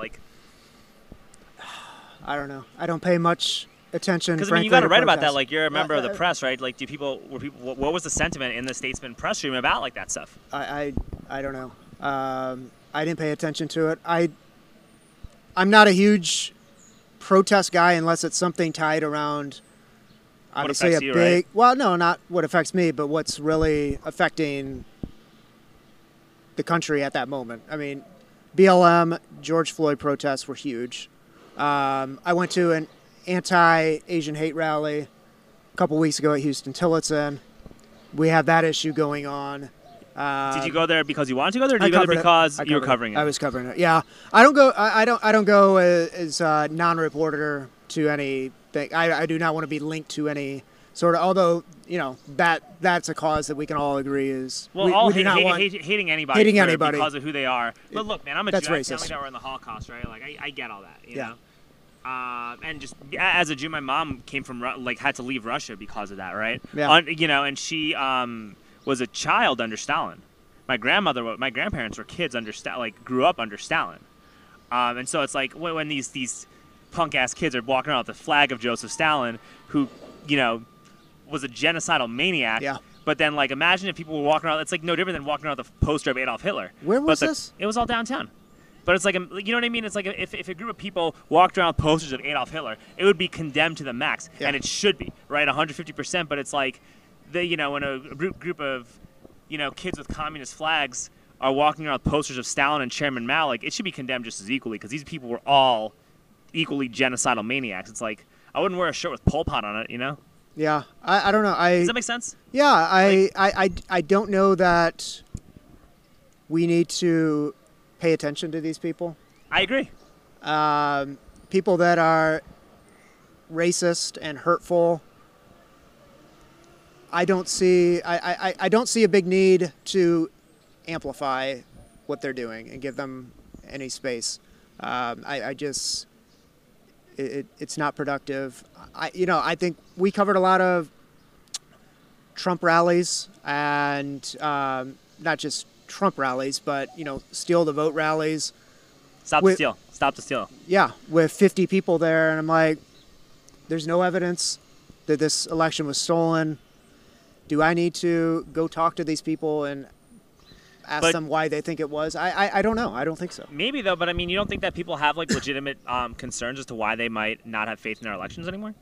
Speaker 2: I don't know. I don't pay much attention.
Speaker 1: Because you got to write about that. You're a member of the press, right? What was the sentiment in the Statesman press room about that stuff?
Speaker 2: I don't know. I didn't pay attention to it. I'm not a huge protest guy unless it's something tied around. Obviously
Speaker 1: what affects you, right?
Speaker 2: Well, no, not what affects me, but what's really affecting the country at that moment. I mean, BLM, George Floyd protests were huge. I went to an anti-Asian hate rally a couple weeks ago at Houston Tillotson. We have that issue going on.
Speaker 1: Did you go there because you wanted to go there, or did you go there because you were covering it?
Speaker 2: I was covering it. Yeah, I don't go. I don't go as a non-reporter to anything. I do not want to be linked to any sort of. Although that's a cause that we can all agree is
Speaker 1: well,
Speaker 2: we do not want
Speaker 1: hating anybody
Speaker 2: hating anybody
Speaker 1: because of who they are. But look, man, I'm a Jew.
Speaker 2: That's racist.
Speaker 1: Family that were in the Holocaust, right? Like I get all that, you
Speaker 2: Yeah.
Speaker 1: know. And just as a Jew, my mom came from had to leave Russia because of that, right?
Speaker 2: Yeah.
Speaker 1: And she was a child under Stalin. My grandparents were kids under grew up under Stalin. And so it's like when these punk ass kids are walking around with the flag of Joseph Stalin, who was a genocidal maniac.
Speaker 2: Yeah.
Speaker 1: But then imagine if people were walking around. It's like no different than walking around with a poster of Adolf Hitler.
Speaker 2: Where was this?
Speaker 1: It was all downtown. But it's like, you know what I mean? It's like if a group of people walked around with posters of Adolf Hitler, it would be condemned to the max.
Speaker 2: Yeah.
Speaker 1: And it should be, right? 150%. But it's like, when a group of, kids with communist flags are walking around with posters of Stalin and Chairman Mao, it should be condemned just as equally because these people were all equally genocidal maniacs. It's like, I wouldn't wear a shirt with Pol Pot on it,
Speaker 2: Yeah, I don't know.
Speaker 1: Does that make sense?
Speaker 2: Yeah, I don't know that we need to pay attention to these people.
Speaker 1: I agree.
Speaker 2: People that are racist and hurtful. I don't see a big need to amplify what they're doing and give them any space. It's not productive. I think we covered a lot of Trump rallies and not just Trump rallies, but steal the vote rallies.
Speaker 1: Stop the steal. Stop the steal.
Speaker 2: Yeah, with 50 people there, and I'm like, there's no evidence that this election was stolen. Do I need to go talk to these people and ask them why they think it was? I don't know. I don't think so.
Speaker 1: Maybe though, but I mean, you don't think that people have legitimate concerns as to why they might not have faith in our elections anymore?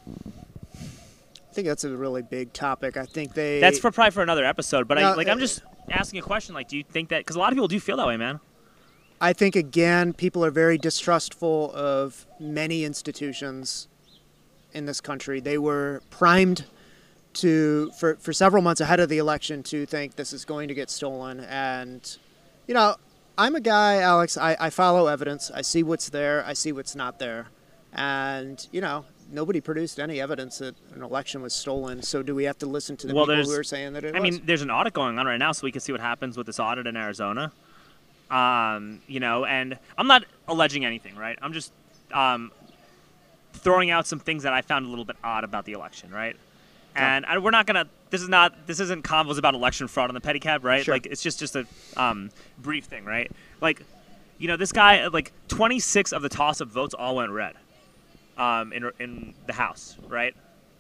Speaker 2: I think that's a really big topic. I think
Speaker 1: that's probably for another episode. But
Speaker 2: no,
Speaker 1: I'm just asking a question. Do you think that? Because a lot of people do feel that way, man.
Speaker 2: I think again, people are very distrustful of many institutions in this country. They were primed for several months ahead of the election to think this is going to get stolen. And, I'm a guy, Alex, I follow evidence. I see what's there. I see what's not there. And, nobody produced any evidence that an election was stolen. So do we have to listen to the people who are saying that it was?
Speaker 1: I mean, there's an audit going on right now, so we can see what happens with this audit in Arizona. And I'm not alleging anything, right? I'm just throwing out some things that I found a little bit odd about the election, right? And we're not gonna. This isn't convos about election fraud on the pedicab, right?
Speaker 2: Sure.
Speaker 1: It's just a brief thing, right? This guy, 26 of the toss-up votes all went red, in the House, right?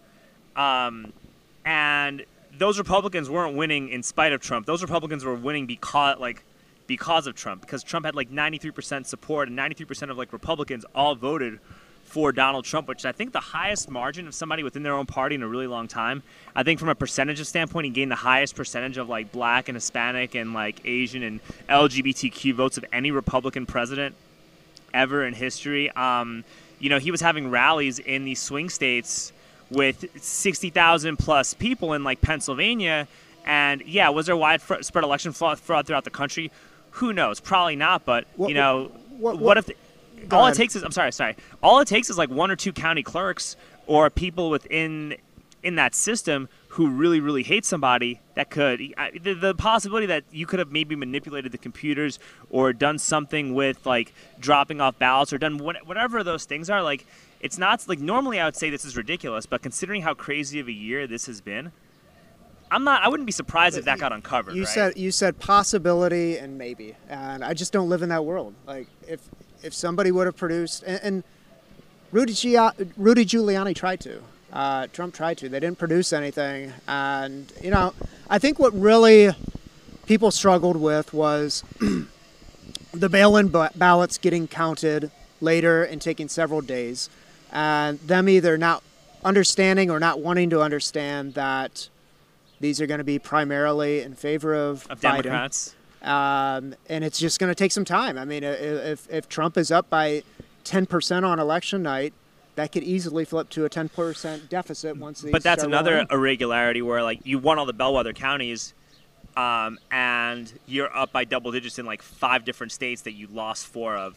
Speaker 1: And those Republicans weren't winning in spite of Trump. Those Republicans were winning because of Trump, because Trump had 93% support, and 93% of Republicans all voted for Donald Trump, which I think the highest margin of somebody within their own party in a really long time. I think from a percentage standpoint, he gained the highest percentage of Black and Hispanic and Asian and LGBTQ votes of any Republican president ever in history. He was having rallies in these swing states with 60,000 plus people in Pennsylvania, and was there widespread election fraud throughout the country? Who knows? Probably not. But what if? All it takes is All it takes is 1 or 2 county clerks or people within that system who really, really hate somebody that could. The possibility that you could have maybe manipulated the computers or done something with dropping off ballots or done whatever those things are. It's not normally I would say this is ridiculous, but considering how crazy of a year this has been, I wouldn't be surprised if that got uncovered.
Speaker 2: You said possibility and maybe, and I just don't live in that world. If somebody would have produced, and Rudy Giuliani tried to, Trump tried to. They didn't produce anything, and I think what really people struggled with was the mail-in ballots getting counted later and taking several days, and them either not understanding or not wanting to understand that these are going to be primarily in favor of Biden.
Speaker 1: Democrats.
Speaker 2: And it's just going to take some time. I mean, if Trump is up by 10% on election night, that could easily flip to a 10% deficit once these.
Speaker 1: But that's another
Speaker 2: rolling.
Speaker 1: irregularity where you won all the bellwether counties, and you're up by double digits in 5 different states that you lost 4 of.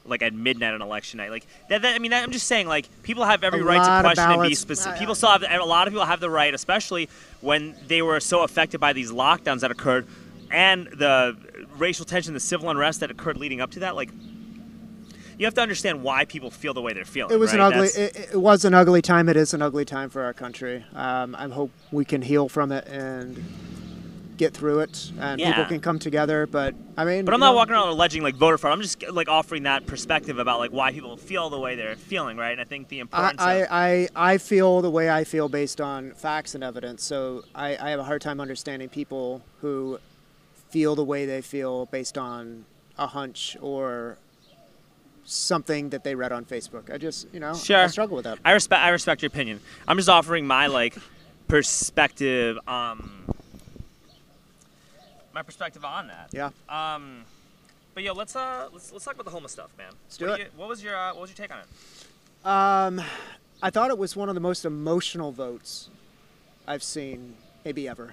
Speaker 1: like at midnight on election night. Like I mean, I'm just saying, like, people have every right
Speaker 2: lot
Speaker 1: to
Speaker 2: of
Speaker 1: question and be
Speaker 2: ballots.
Speaker 1: specific. People still have a lot of people have the right, especially when they were so affected by these lockdowns that occurred and the racial tension, the civil unrest that occurred leading up to that. Like, you have to understand why people feel the way they're feeling.
Speaker 2: It was
Speaker 1: right?
Speaker 2: an ugly. It was an ugly time. It is an ugly time for our country. I hope we can heal from it and get through it, and
Speaker 1: Yeah.
Speaker 2: people can come together. But I mean,
Speaker 1: But I'm not walking around alleging like voter fraud. I'm just like offering that perspective about like why people feel the way they're feeling, right? And I think the importance of
Speaker 2: I feel the way I feel based on facts and evidence. So I have a hard time understanding people who feel the way they feel based on a hunch or something that they read on Facebook. I just,
Speaker 1: Sure.
Speaker 2: I struggle with that.
Speaker 1: I respect your opinion. I'm just offering my like perspective. My perspective on that.
Speaker 2: Yeah.
Speaker 1: But yo, let's talk about the homeless stuff, man.
Speaker 2: Let's do it.
Speaker 1: What was your take on it?
Speaker 2: I thought it was one of the most emotional votes I've seen, maybe ever.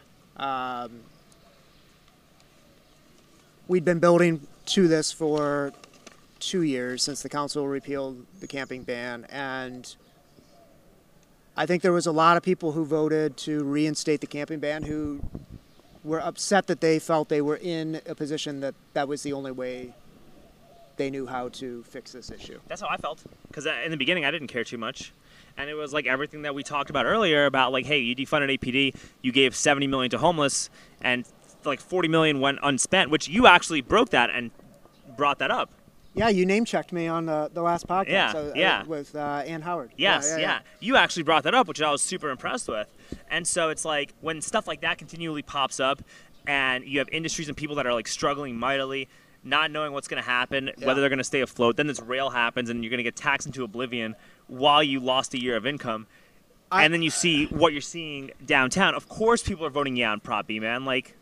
Speaker 2: We'd been building to this for 2 years since the council repealed the camping ban, and I think there was a lot of people who voted to reinstate the camping ban who were upset that they felt they were in a position that was the only way they knew how to fix this issue.
Speaker 1: That's how I felt. Because in the beginning, I didn't care too much. And it was like everything that we talked about earlier about like, hey, you defunded APD, you gave $70 million to homeless, and like $40 million went unspent, which you actually broke that and brought that up.
Speaker 2: Yeah, you name-checked me on the last podcast
Speaker 1: Yeah.
Speaker 2: with Ann Howard.
Speaker 1: Yes, yeah. You actually brought that up, which I was super impressed with. And so it's like when stuff like that continually pops up and you have industries and people that are like struggling mightily, not knowing what's going to happen, whether they're going to stay afloat, then this rail happens and you're going to get taxed into oblivion while you lost a year of income. And then you see what you're seeing downtown. Of course people are voting yeah on Prop B, man. Like,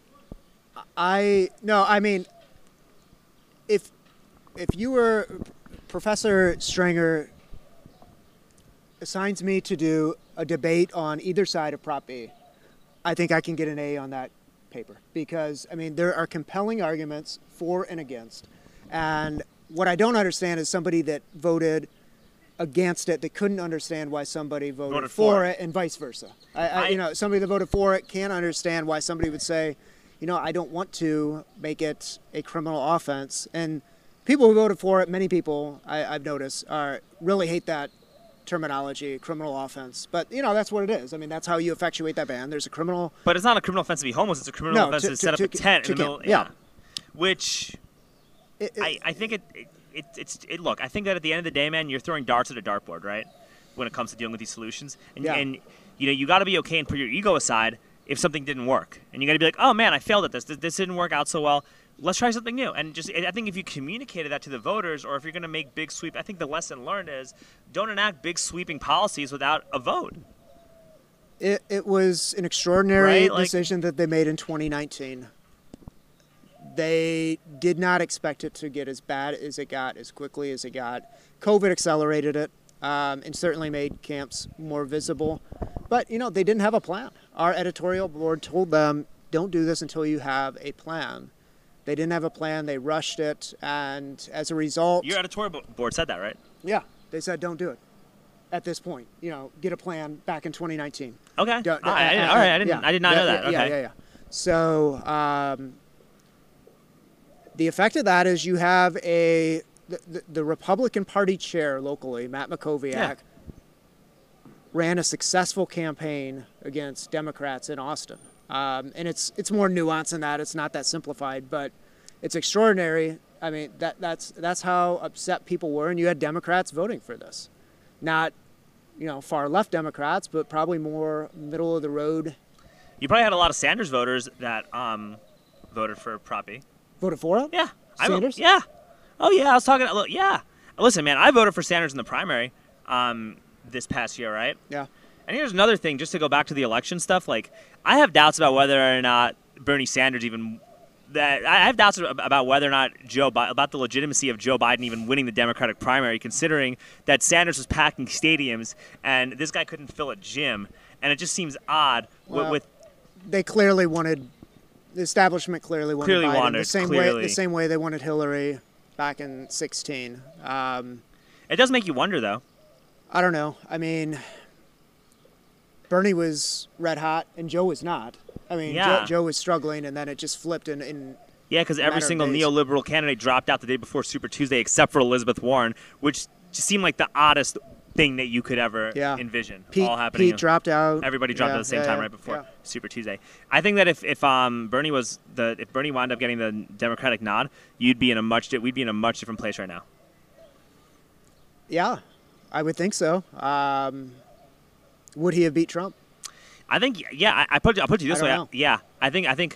Speaker 2: if you were Professor Strenger assigns me to do a debate on either side of Prop B, I think I can get an A on that paper because there are compelling arguments for and against, and what I don't understand is somebody that voted against it that couldn't understand why somebody voted for it, and vice versa. Somebody that voted for it can't understand why somebody would say, I don't want to make it a criminal offense. And people who voted for it, many people I've noticed, really hate that terminology, criminal offense. But, that's what it is. That's how you effectuate that ban. There's a criminal...
Speaker 1: But it's not a criminal offense to be homeless. It's a criminal offense to set up a tent in the middle.
Speaker 2: Yeah.
Speaker 1: Which I think look, I think that at the end of the day, man, you're throwing darts at a dartboard, right? When it comes to dealing with these solutions. And you got to be okay and put your ego aside if something didn't work. And you got to be like, oh, man, I failed at this. This didn't work out so well. Let's try something new. And I think if you communicated that to the voters, or if you're going to make big sweep, I think the lesson learned is don't enact big sweeping policies without a vote.
Speaker 2: It was an extraordinary decision that they made in 2019. They did not expect it to get as bad as it got, as quickly as it got. COVID accelerated it and certainly made camps more visible. But, they didn't have a plan. Our editorial board told them, don't do this until you have a plan. They didn't have a plan. They rushed it. And as a result...
Speaker 1: Your editorial board said that, right?
Speaker 2: Yeah. They said, don't do it at this point. Get a plan back in 2019.
Speaker 1: Okay. All right. I did not know that. Okay.
Speaker 2: Yeah. So the effect of that is you have the Republican Party chair locally, Matt Makoviak, ran a successful campaign against Democrats in Austin. And it's more nuanced than that. It's not that simplified, but it's extraordinary. That's how upset people were, and you had Democrats voting for this. Not, far left Democrats, but probably more middle of the road.
Speaker 1: You probably had a lot of Sanders voters that voted for Prop B.
Speaker 2: Voted for it?
Speaker 1: Yeah.
Speaker 2: Sanders?
Speaker 1: Yeah. Oh, yeah. I was talking. Yeah. Listen, man, I voted for Sanders in the primary this past year, right?
Speaker 2: Yeah.
Speaker 1: And here's another thing, just to go back to the election stuff. Like, I have doubts about whether or not Bernie Sanders I have doubts about whether or not about the legitimacy of Joe Biden even winning the Democratic primary, considering that Sanders was packing stadiums and this guy couldn't fill a gym. And it just seems odd with
Speaker 2: they clearly wanted, the establishment clearly wanted Biden. The same way they wanted Hillary. back in 16.
Speaker 1: It does make you wonder, though.
Speaker 2: I don't know. I mean, Bernie was red hot and Joe was not. I mean,
Speaker 1: Yeah.
Speaker 2: Joe was struggling, and then it just flipped in
Speaker 1: Yeah, because every
Speaker 2: matter of
Speaker 1: single
Speaker 2: days.
Speaker 1: neoliberal candidate dropped out the day before Super Tuesday, except for Elizabeth Warren, which just seemed like the oddest thing that you could ever
Speaker 2: Yeah.
Speaker 1: envision
Speaker 2: Pete,
Speaker 1: all happening.
Speaker 2: Pete dropped out.
Speaker 1: Everybody dropped
Speaker 2: Yeah,
Speaker 1: at the same
Speaker 2: yeah,
Speaker 1: time
Speaker 2: yeah,
Speaker 1: right before
Speaker 2: yeah.
Speaker 1: Super Tuesday. I think that if Bernie wound up getting the Democratic nod, we'd be in a much different place right now.
Speaker 2: Yeah, I would think so. Would he have beat Trump?
Speaker 1: I think, yeah. I'll put it this
Speaker 2: I
Speaker 1: way.
Speaker 2: don't know.
Speaker 1: Yeah, I think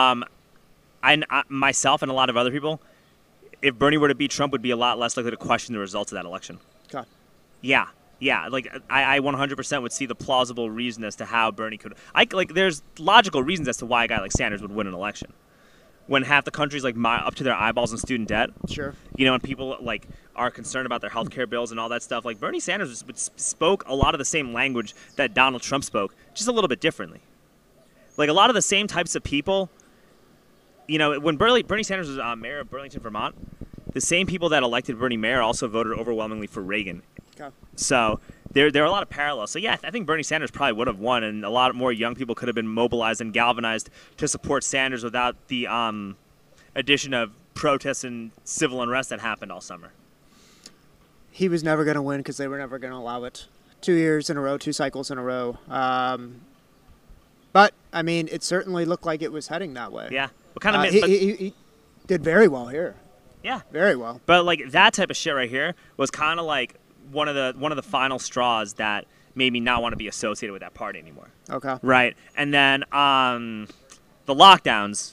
Speaker 1: I myself and a lot of other people, if Bernie were to beat Trump, would be a lot less likely to question the results of that election.
Speaker 2: God.
Speaker 1: Yeah. Like I 100% would see the plausible reason as to how Bernie could. There's logical reasons as to why a guy like Sanders would win an election. When half the country's like up to their eyeballs in student debt,
Speaker 2: Sure.
Speaker 1: and people like are concerned about their health care bills and all that stuff. Like Bernie Sanders spoke a lot of the same language that Donald Trump spoke, just a little bit differently. Like a lot of the same types of people. When Bernie Sanders was mayor of Burlington, Vermont, the same people that elected Bernie mayor also voted overwhelmingly for Reagan.
Speaker 2: Okay.
Speaker 1: So there are a lot of parallels. So yeah, I think Bernie Sanders probably would have won, and a lot more young people could have been mobilized and galvanized to support Sanders without the addition of protests and civil unrest that happened all summer.
Speaker 2: He was never going to win because they were never going to allow it. 2 years in a row, 2 cycles in a row. But I mean, it certainly looked like it was heading that way.
Speaker 1: Yeah, what kind of
Speaker 2: he did very well here.
Speaker 1: Yeah,
Speaker 2: Very well.
Speaker 1: but like that type of shit right here was kind of like one of the final straws that made me not want to be associated with that party anymore.
Speaker 2: Okay.
Speaker 1: Right, and then the lockdowns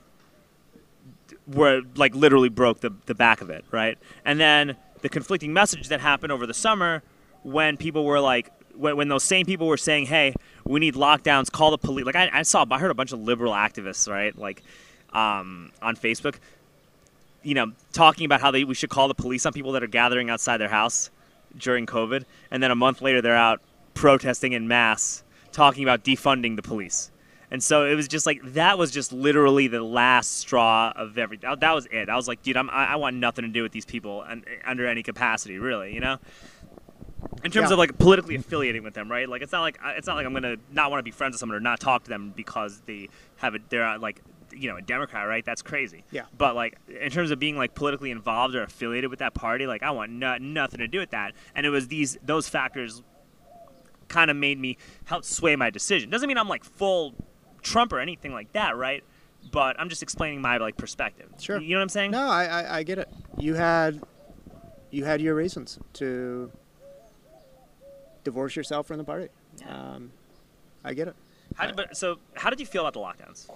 Speaker 1: were like literally broke the back of it, right? And then the conflicting messages that happened over the summer when people were like, when those same people were saying, hey, we need lockdowns, call the police. Like I heard a bunch of liberal activists, right? Like on Facebook, talking about how we should call the police on people that are gathering outside their house during COVID. And then a month later, they're out protesting en masse, talking about defunding the police. And so it was just like, that was just literally the last straw of everything. That was it. I was like, dude, I want nothing to do with these people under any capacity, really, In terms of like politically affiliating with them, right? Like it's not like I'm gonna not want to be friends with someone or not talk to them because they're like a Democrat, right? That's crazy.
Speaker 2: Yeah.
Speaker 1: But like in terms of being like politically involved or affiliated with that party, like I want nothing to do with that. And it was those factors kind of made me help sway my decision. Doesn't mean I'm like full Trump or anything like that, right? But I'm just explaining my like perspective.
Speaker 2: Sure.
Speaker 1: You know what I'm saying?
Speaker 2: No, I get it. You had your reasons to divorce yourself from the party.
Speaker 1: Yeah.
Speaker 2: I get it.
Speaker 1: How did you feel about the lockdowns?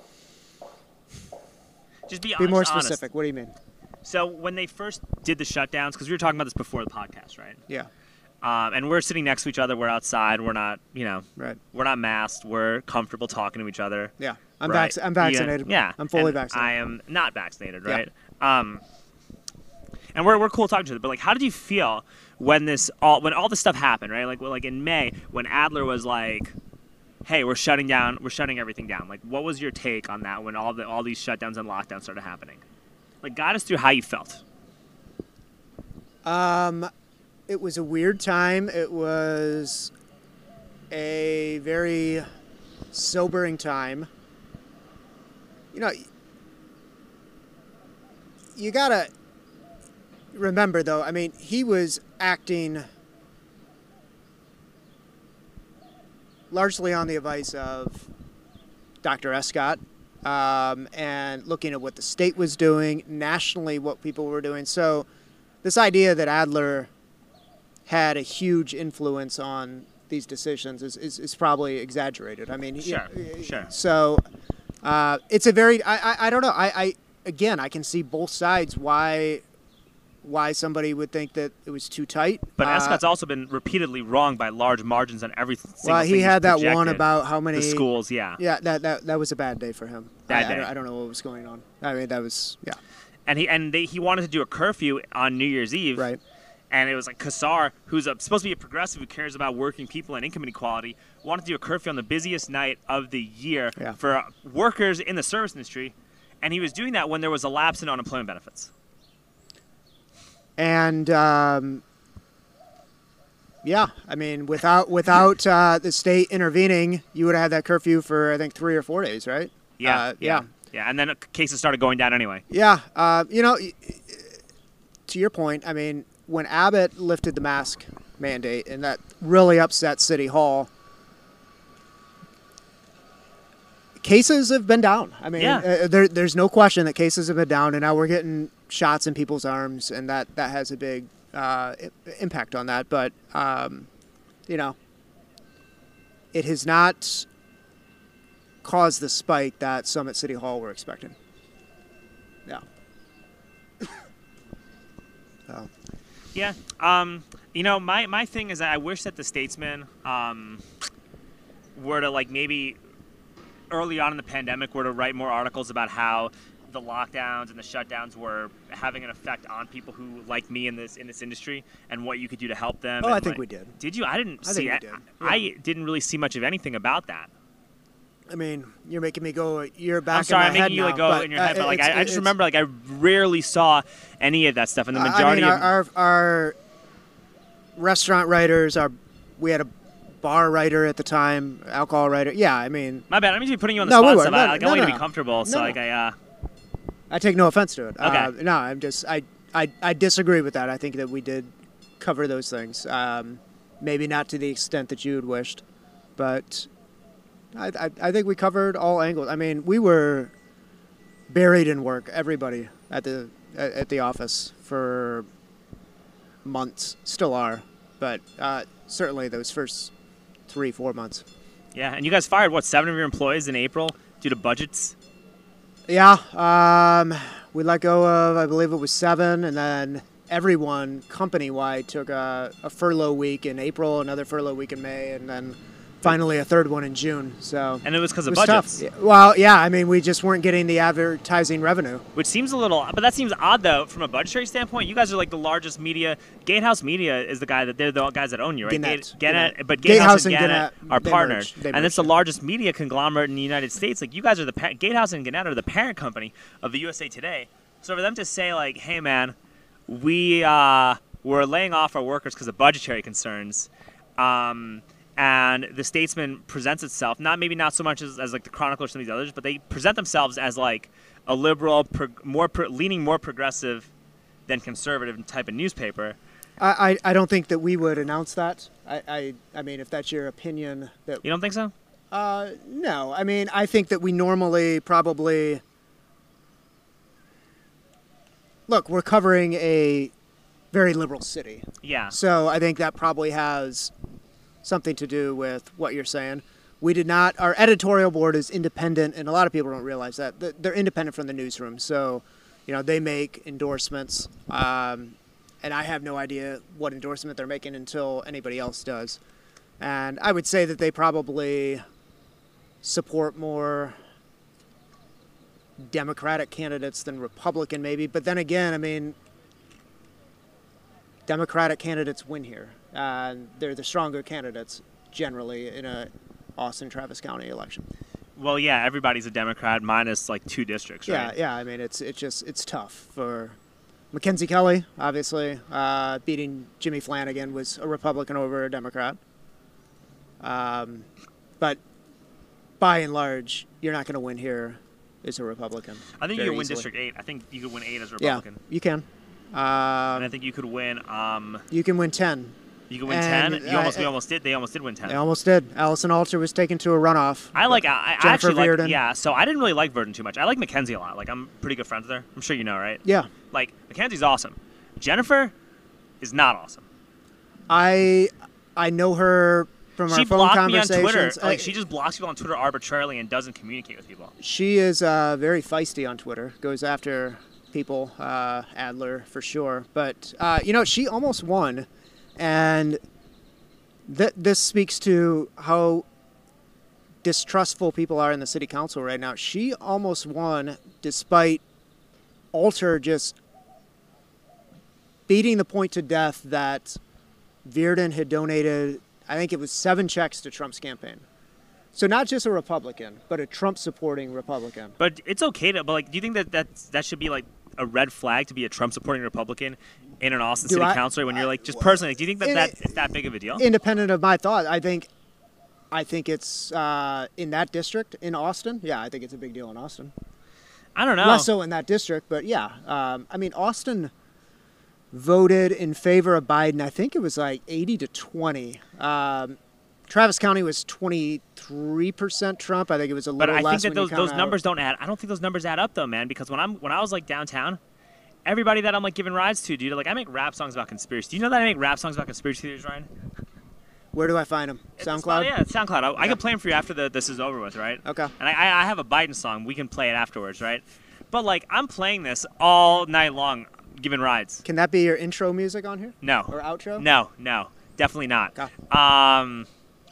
Speaker 1: Just be
Speaker 2: more
Speaker 1: honest.
Speaker 2: specific. What do you mean?
Speaker 1: So when they first did the shutdowns, because we were talking about this before the podcast, right?
Speaker 2: Yeah.
Speaker 1: And we're sitting next to each other. We're outside. We're not,
Speaker 2: Right.
Speaker 1: we're not masked. We're comfortable talking to each other.
Speaker 2: Yeah. I'm
Speaker 1: Right.
Speaker 2: I'm vaccinated.
Speaker 1: Yeah.
Speaker 2: I'm fully
Speaker 1: And
Speaker 2: vaccinated.
Speaker 1: I am not vaccinated, right? And we're cool talking to each other. But like, how did you feel when all this stuff happened, right? Like in May when Adler was like, hey, we're shutting everything down. Like, what was your take on that when all these shutdowns and lockdowns started happening? Like, guide us through how you felt.
Speaker 2: It was a weird time. It was a very sobering time. You gotta remember, though, I mean, he was acting largely on the advice of Dr. Escott, and looking at what the state was doing, nationally what people were doing. So this idea that Adler had a huge influence on these decisions is probably exaggerated. I mean,
Speaker 1: Sure.
Speaker 2: So it's a very, I don't know. Again, I can see both sides why somebody would think that it was too tight.
Speaker 1: But Escott's also been repeatedly wrong by large margins on every single
Speaker 2: Well,
Speaker 1: thing
Speaker 2: he had that
Speaker 1: projected.
Speaker 2: one about how many
Speaker 1: the schools, yeah.
Speaker 2: Yeah, that was a bad day for him.
Speaker 1: Bad day.
Speaker 2: I don't know what was going on. I mean, that was
Speaker 1: And he wanted to do a curfew on New Year's Eve.
Speaker 2: Right.
Speaker 1: And it was like Kassar, who's supposed to be a progressive who cares about working people and income inequality, wanted to do a curfew on the busiest night of the year for workers in the service industry. And he was doing that when there was a lapse in unemployment benefits.
Speaker 2: And yeah, I mean, without the state intervening, you would have had that curfew for, I think, 3 or 4 days, right?
Speaker 1: Yeah.
Speaker 2: Yeah.
Speaker 1: And then cases started going down anyway.
Speaker 2: Yeah. To your point, I mean, when Abbott lifted the mask mandate, and that really upset City Hall, cases have been down. I mean, there's no question that cases have been down, and now we're getting shots in people's arms, and that has a big impact on that. But, it has not caused the spike that some at City Hall were expecting. Yeah. So.
Speaker 1: Yeah. My thing is that I wish that the Statesman were to, like, maybe early on in the pandemic were to write more articles about how the lockdowns and the shutdowns were having an effect on people who, like me, in this industry, and what you could do to help them.
Speaker 2: Oh, I think we did.
Speaker 1: Did you? I didn't see it. I didn't really see much of anything about that.
Speaker 2: I mean, you're making me go a year back.
Speaker 1: I'm sorry,
Speaker 2: in my
Speaker 1: I'm making you
Speaker 2: head
Speaker 1: like
Speaker 2: now,
Speaker 1: go in your head, but like I just remember like I rarely saw any of that stuff, and the majority of
Speaker 2: our restaurant writers, we had a bar writer at the time, alcohol writer. Yeah, I mean,
Speaker 1: my bad. I'm usually putting you on the spot. So I want you to be comfortable. So like
Speaker 2: I take no offense to it.
Speaker 1: Okay.
Speaker 2: No, I'm just I disagree with that. I think that we did cover those things. Maybe not to the extent that you had wished, but I think we covered all angles. I mean, we were buried in work, everybody at the office for months, still are, but certainly those first 3-4 months.
Speaker 1: Yeah, and you guys fired, what, 7 of your employees in April due to budgets?
Speaker 2: Yeah, we let go of, I believe it was 7, and then everyone company-wide took a furlough week in April, another furlough week in May, and then finally a third one in June. So
Speaker 1: and it was because of budgets.
Speaker 2: Tough. Well, yeah, I mean, we just weren't getting the advertising revenue.
Speaker 1: Which seems a little, but that seems odd though from a budgetary standpoint. You guys are like the largest media. Gatehouse Media is they're the guys that own you, right?
Speaker 2: Gannett.
Speaker 1: But Gatehouse and Gannett are
Speaker 2: they
Speaker 1: partnered,
Speaker 2: merged,
Speaker 1: and it's the largest media conglomerate in the United States. Like you guys are Gatehouse and Gannett are the parent company of the USA Today. So for them to say like, hey man, we're laying off our workers because of budgetary concerns. And the Statesman presents itself, maybe not so much as like the Chronicle or some of these others, but they present themselves as like a liberal, leaning more progressive than conservative type of newspaper.
Speaker 2: I don't think that we would announce that. I mean, if that's your opinion. That
Speaker 1: You don't think so?
Speaker 2: No. I mean, I think that we normally probably... Look, we're covering a very liberal city.
Speaker 1: Yeah.
Speaker 2: So I think that probably has something to do with what you're saying. We did not, our editorial board is independent, and a lot of people don't realize that. They're independent from the newsroom. So, they make endorsements, and I have no idea what endorsement they're making until anybody else does. And I would say that they probably support more Democratic candidates than Republican maybe. But then again, I mean, Democratic candidates win here. They're the stronger candidates generally in a Austin-Travis County election.
Speaker 1: Well, yeah, everybody's a Democrat minus like 2 districts, right?
Speaker 2: Yeah. I mean, it's tough for Mackenzie Kelly. Obviously, beating Jimmy Flanagan was a Republican over a Democrat. But by and large, you're not going to win here as a Republican.
Speaker 1: I think you could win District 8. I think you could win 8 as a Republican.
Speaker 2: Yeah, you can.
Speaker 1: And I think you could win.
Speaker 2: You can win 10.
Speaker 1: You can win 10. We almost did. They almost did win 10.
Speaker 2: They almost did. Allison Alter was taken to a runoff.
Speaker 1: I actually
Speaker 2: Virden.
Speaker 1: like. Yeah. So I didn't really like Virden too much. I like Mackenzie a lot. Like I'm pretty good friends with her. I'm sure you know, right?
Speaker 2: Yeah.
Speaker 1: Like Mackenzie's awesome. Jennifer is not awesome.
Speaker 2: I know her from our phone conversations.
Speaker 1: Me on Twitter. Like she just blocks people on Twitter arbitrarily and doesn't communicate with people.
Speaker 2: She is very feisty on Twitter. Goes after people, Adler for sure. But she almost won. And this speaks to how distrustful people are in the city council right now. She almost won despite Alter just beating the point to death that Virden had donated, I think it was 7 checks to Trump's campaign. So not just a Republican, but a Trump-supporting Republican.
Speaker 1: But it's okay to, but like, do you think that should be like a red flag to be a Trump-supporting Republican in an Austin
Speaker 2: Do
Speaker 1: City
Speaker 2: I-
Speaker 1: Councilor when you're like just personally? Like, do you think that
Speaker 2: In-
Speaker 1: it's that big of a deal?
Speaker 2: Independent of my thought, I think it's in that district in Austin. Yeah, I think it's a big deal in Austin.
Speaker 1: I don't know.
Speaker 2: Less so in that district, but yeah. I mean, Austin voted in favor of Biden. I think it was like 80-20. Travis County was 23% Trump. I think it was a
Speaker 1: But
Speaker 2: little
Speaker 1: I
Speaker 2: less.
Speaker 1: think that
Speaker 2: when you
Speaker 1: those
Speaker 2: count
Speaker 1: numbers don't add. I don't think those numbers add up though, man. Because when I was like downtown, everybody that I'm like giving rides to, dude, like I make rap songs about conspiracy. Do you know that I make rap songs about conspiracy theories, Ryan?
Speaker 2: Where do I find them?
Speaker 1: It's
Speaker 2: SoundCloud?
Speaker 1: Yeah, it's SoundCloud. I can play them for you after this is over with, right?
Speaker 2: Okay.
Speaker 1: And I have a Biden song. We can play it afterwards, right? But like I'm playing this all night long, giving rides.
Speaker 2: Can that be your intro music on here?
Speaker 1: No.
Speaker 2: Or outro?
Speaker 1: No, definitely not.
Speaker 2: Okay.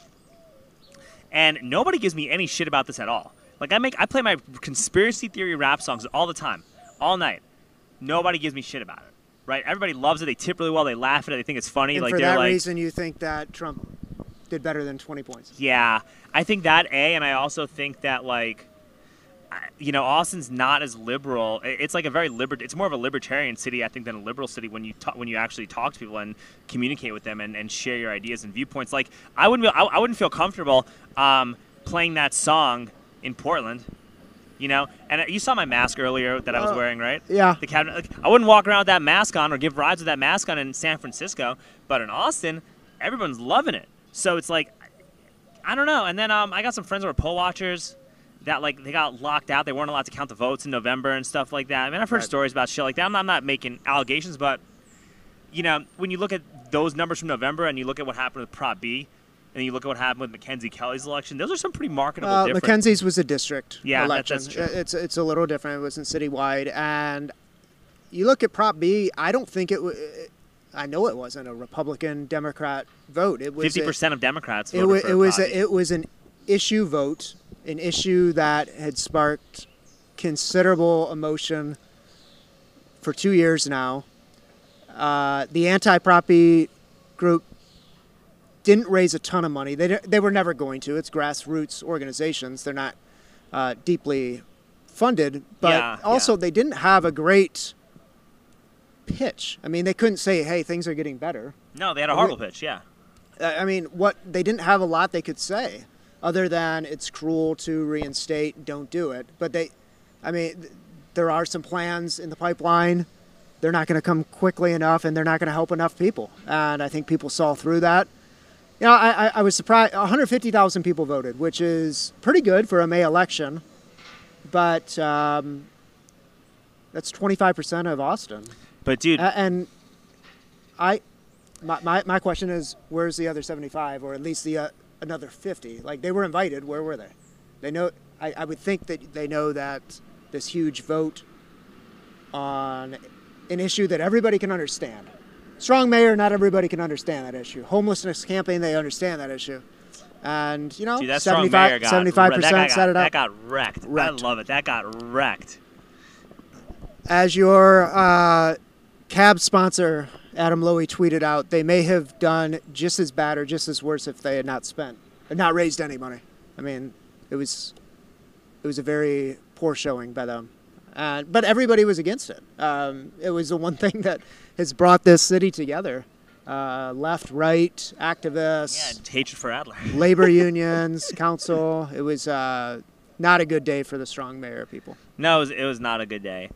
Speaker 1: And nobody gives me any shit about this at all. Like I play my conspiracy theory rap songs all the time, all night. Nobody gives me shit about it, right? Everybody loves it. They tip really well. They laugh at it. They think it's funny.
Speaker 2: And
Speaker 1: like
Speaker 2: for
Speaker 1: they're
Speaker 2: that
Speaker 1: like,
Speaker 2: reason, you think that Trump did better than 20 points?
Speaker 1: yeah, I think that and I also think that like, Austin's not as liberal. It's like a very It's more of a libertarian city, I think, than a liberal city when you actually talk to people and communicate with them and share your ideas and viewpoints. Like I wouldn't feel comfortable playing that song in Portland. And you saw my mask earlier that I was wearing, right?
Speaker 2: Yeah.
Speaker 1: The cabinet. Like, I wouldn't walk around with that mask on or give rides with that mask on in San Francisco, but in Austin, everyone's loving it. So it's like, I don't know. And then I got some friends who are poll watchers that like they got locked out. They weren't allowed to count the votes in November and stuff like that. I mean, I've heard stories about shit like that. I'm not making allegations, but when you look at those numbers from November and you look at what happened with Prop B, and you look at what happened with Mackenzie Kelly's election, those are some pretty marketable differences.
Speaker 2: Mackenzie's was a district election.
Speaker 1: That's true.
Speaker 2: It's a little different. It wasn't citywide. And you look at Prop B, I don't think I know it wasn't a Republican Democrat vote. It was
Speaker 1: 50% of Democrats
Speaker 2: it
Speaker 1: voted for Prop B.
Speaker 2: It was an issue vote, an issue that had sparked considerable emotion for 2 years now. The anti-Prop B group didn't raise a ton of money. They were never going to. It's grassroots organizations. They're not deeply funded, but they didn't have a great pitch. I mean, they couldn't say, "Hey, things are getting better."
Speaker 1: No, they had a horrible pitch. Yeah.
Speaker 2: I mean, they didn't have a lot they could say, other than it's cruel to reinstate. Don't do it. But there are some plans in the pipeline. They're not going to come quickly enough, and they're not going to help enough people. And I think people saw through that. I was surprised. 150,000 people voted, which is pretty good for a May election, but that's 25% of Austin.
Speaker 1: But dude,
Speaker 2: my question is, where's the other 75, or at least the another 50? Like, they were invited. Where were they? They know. I would think that they know that this huge vote on an issue that everybody can understand. Strong mayor, not everybody can understand that issue. Homelessness campaign, they understand that issue. And,
Speaker 1: dude, that 75%
Speaker 2: set it up.
Speaker 1: That got wrecked. I love it. That got wrecked.
Speaker 2: As your cab sponsor, Adam Lowy, tweeted out, they may have done just as bad or just as worse if they had not raised any money. I mean, it was a very poor showing by them. But everybody was against it. It was the one thing that has brought this city together. Left, right, activists.
Speaker 1: Yeah, hatred for Adler.
Speaker 2: Labor unions, council. It was not a good day for the strong mayor people.
Speaker 1: No, it was not a good day.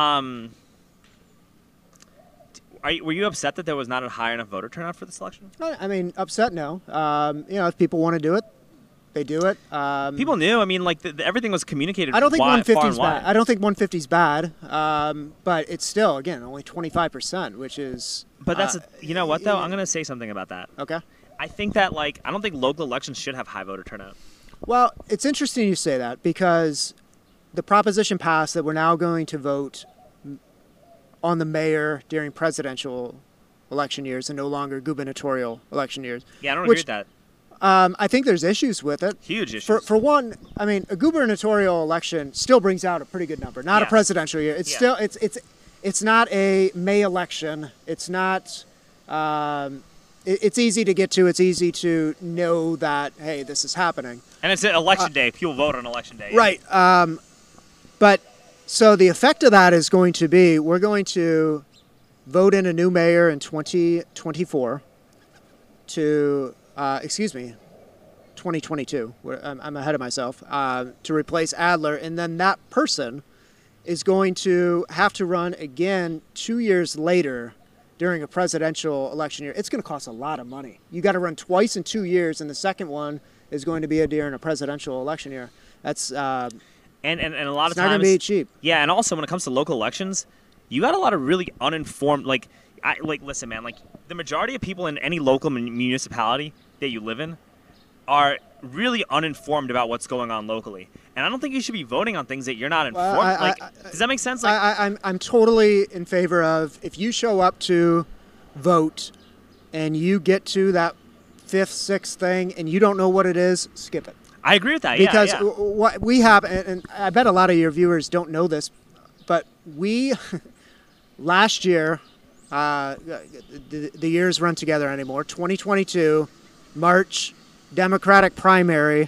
Speaker 1: Were you upset that there was not a high enough voter turnout for this election?
Speaker 2: I mean, upset, no. If people want to do it, they do it.
Speaker 1: People knew. I mean, like everything was communicated.
Speaker 2: I don't think 150 is
Speaker 1: bad.
Speaker 2: I don't think 150 is bad. But it's still, again, only 25%, which is.
Speaker 1: But that's you know what though? I'm gonna say something about that.
Speaker 2: Okay.
Speaker 1: I think that I don't think local elections should have high voter turnout.
Speaker 2: Well, it's interesting you say that, because the proposition passed that we're now going to vote on the mayor during presidential election years and no longer gubernatorial election years.
Speaker 1: Yeah, I don't agree with that.
Speaker 2: I think there's issues with it.
Speaker 1: Huge issues.
Speaker 2: For one, I mean, a gubernatorial election still brings out a pretty good number. Not a presidential year. It's still it's not a May election. It's not. It's easy to get to. It's easy to know that, hey, this is happening.
Speaker 1: And it's an election day. People vote on election day.
Speaker 2: Right. But so the effect of that is going to be we're going to vote in a new mayor in 2024 to, 2022. I'm ahead of myself, to replace Adler. And then that person is going to have to run again 2 years later during a presidential election year. It's going to cost a lot of money. You got to run twice in 2 years, and the second one is going to be during a presidential election year. That's
Speaker 1: and a lot of
Speaker 2: it's
Speaker 1: times
Speaker 2: not going to be cheap.
Speaker 1: Yeah, and also when it comes to local elections, you got a lot of really uninformed. Listen, man. Like the majority of people in any local municipality that you live in are really uninformed about what's going on locally. And I don't think you should be voting on things that you're not informed. Does that make sense?
Speaker 2: I'm totally in favor of, if you show up to vote and you get to that fifth, sixth thing and you don't know what it is, skip it.
Speaker 1: I agree with that.
Speaker 2: Because what we have, and I bet a lot of your viewers don't know this, but we last year, the years run together anymore. 2022, March, Democratic primary.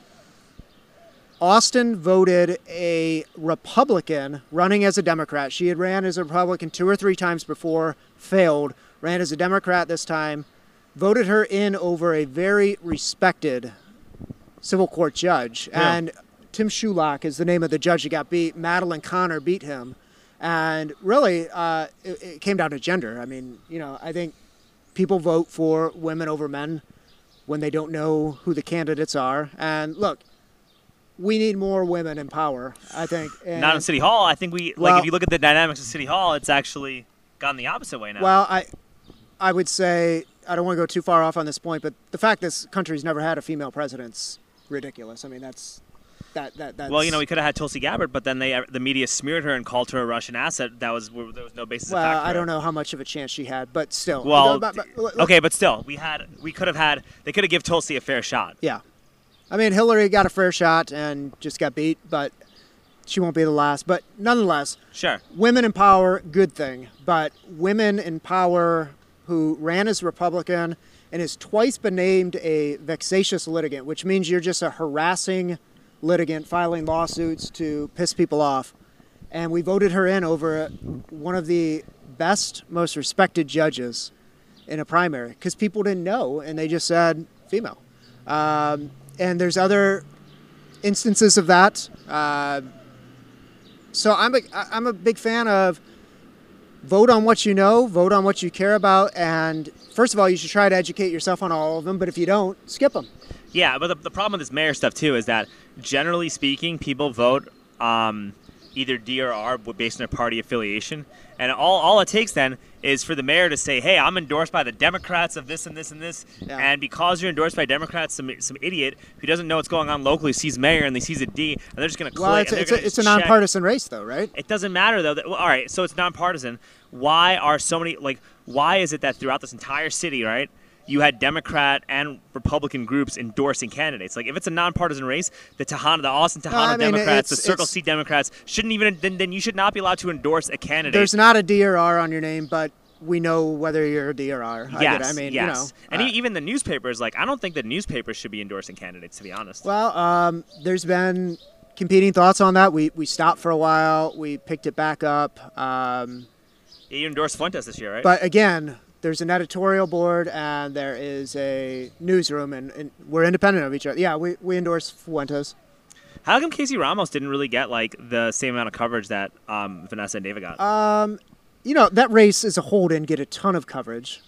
Speaker 2: Austin voted a Republican running as a Democrat. She had ran as a Republican 2 or 3 times before, failed, ran as a Democrat this time, voted her in over a very respected civil court judge. Yeah. And Tim Shulock is the name of the judge that got beat. Madeline Connor beat him. And really, it came down to gender. I mean, I think people vote for women over men when they don't know who the candidates are. And look, we need more women in power, I think. And
Speaker 1: not in City Hall. I think if you look at the dynamics of City Hall, it's actually gone the opposite way now.
Speaker 2: Well, I would say, I don't want to go too far off on this point, but the fact this country's never had a female president's ridiculous. I mean, that's...
Speaker 1: Well, we could have had Tulsi Gabbard, but then the media smeared her and called her a Russian asset. There was no basis of fact.
Speaker 2: Well, I don't know how much of a chance she had, but still.
Speaker 1: Well, okay, but still, they could have given Tulsi a fair shot.
Speaker 2: Yeah. I mean, Hillary got a fair shot and just got beat, but she won't be the last. But nonetheless,
Speaker 1: sure.
Speaker 2: Women in power, good thing. But women in power who ran as Republican and has twice been named a vexatious litigant, which means you're just a harassing litigant filing lawsuits to piss people off. And we voted her in over one of the best, most respected judges in a primary because people didn't know and they just said female. And there's other instances of that. So I'm a big fan of vote on what you know, vote on what you care about, and first of all, you should try to educate yourself on all of them, but if you don't, skip them.
Speaker 1: Yeah, but the problem with this mayor stuff, too, is that generally speaking, people vote either D or R based on their party affiliation. And all it takes then is for the mayor to say, hey, I'm endorsed by the Democrats of this and this and this. Yeah. And because you're endorsed by Democrats, some idiot who doesn't know what's going on locally sees mayor and they sees a D, and they're just going to click.
Speaker 2: Well, it's a nonpartisan race, though, right?
Speaker 1: It doesn't matter, though. All right, so it's nonpartisan. Why are so many, why is it that throughout this entire city, right, you had Democrat and Republican groups endorsing candidates? Like, if it's a nonpartisan race, the Austin Tejano Democrats, the Circle C Democrats shouldn't even. Then you should not be allowed to endorse a candidate.
Speaker 2: There's not a D or R on your name, but we know whether you're a D or R.
Speaker 1: Yes, yes. And even the newspapers, I don't think the newspapers should be endorsing candidates, to be honest.
Speaker 2: Well, there's been competing thoughts on that. We stopped for a while. We picked it back up.
Speaker 1: You endorsed Fuentes this year, right?
Speaker 2: But again, there's an editorial board and there is a newsroom, and we're independent of each other. Yeah, we endorse Fuentes.
Speaker 1: How come Casey Ramos didn't really get the same amount of coverage that Vanessa and David got?
Speaker 2: That race as a whole didn't get a ton of coverage.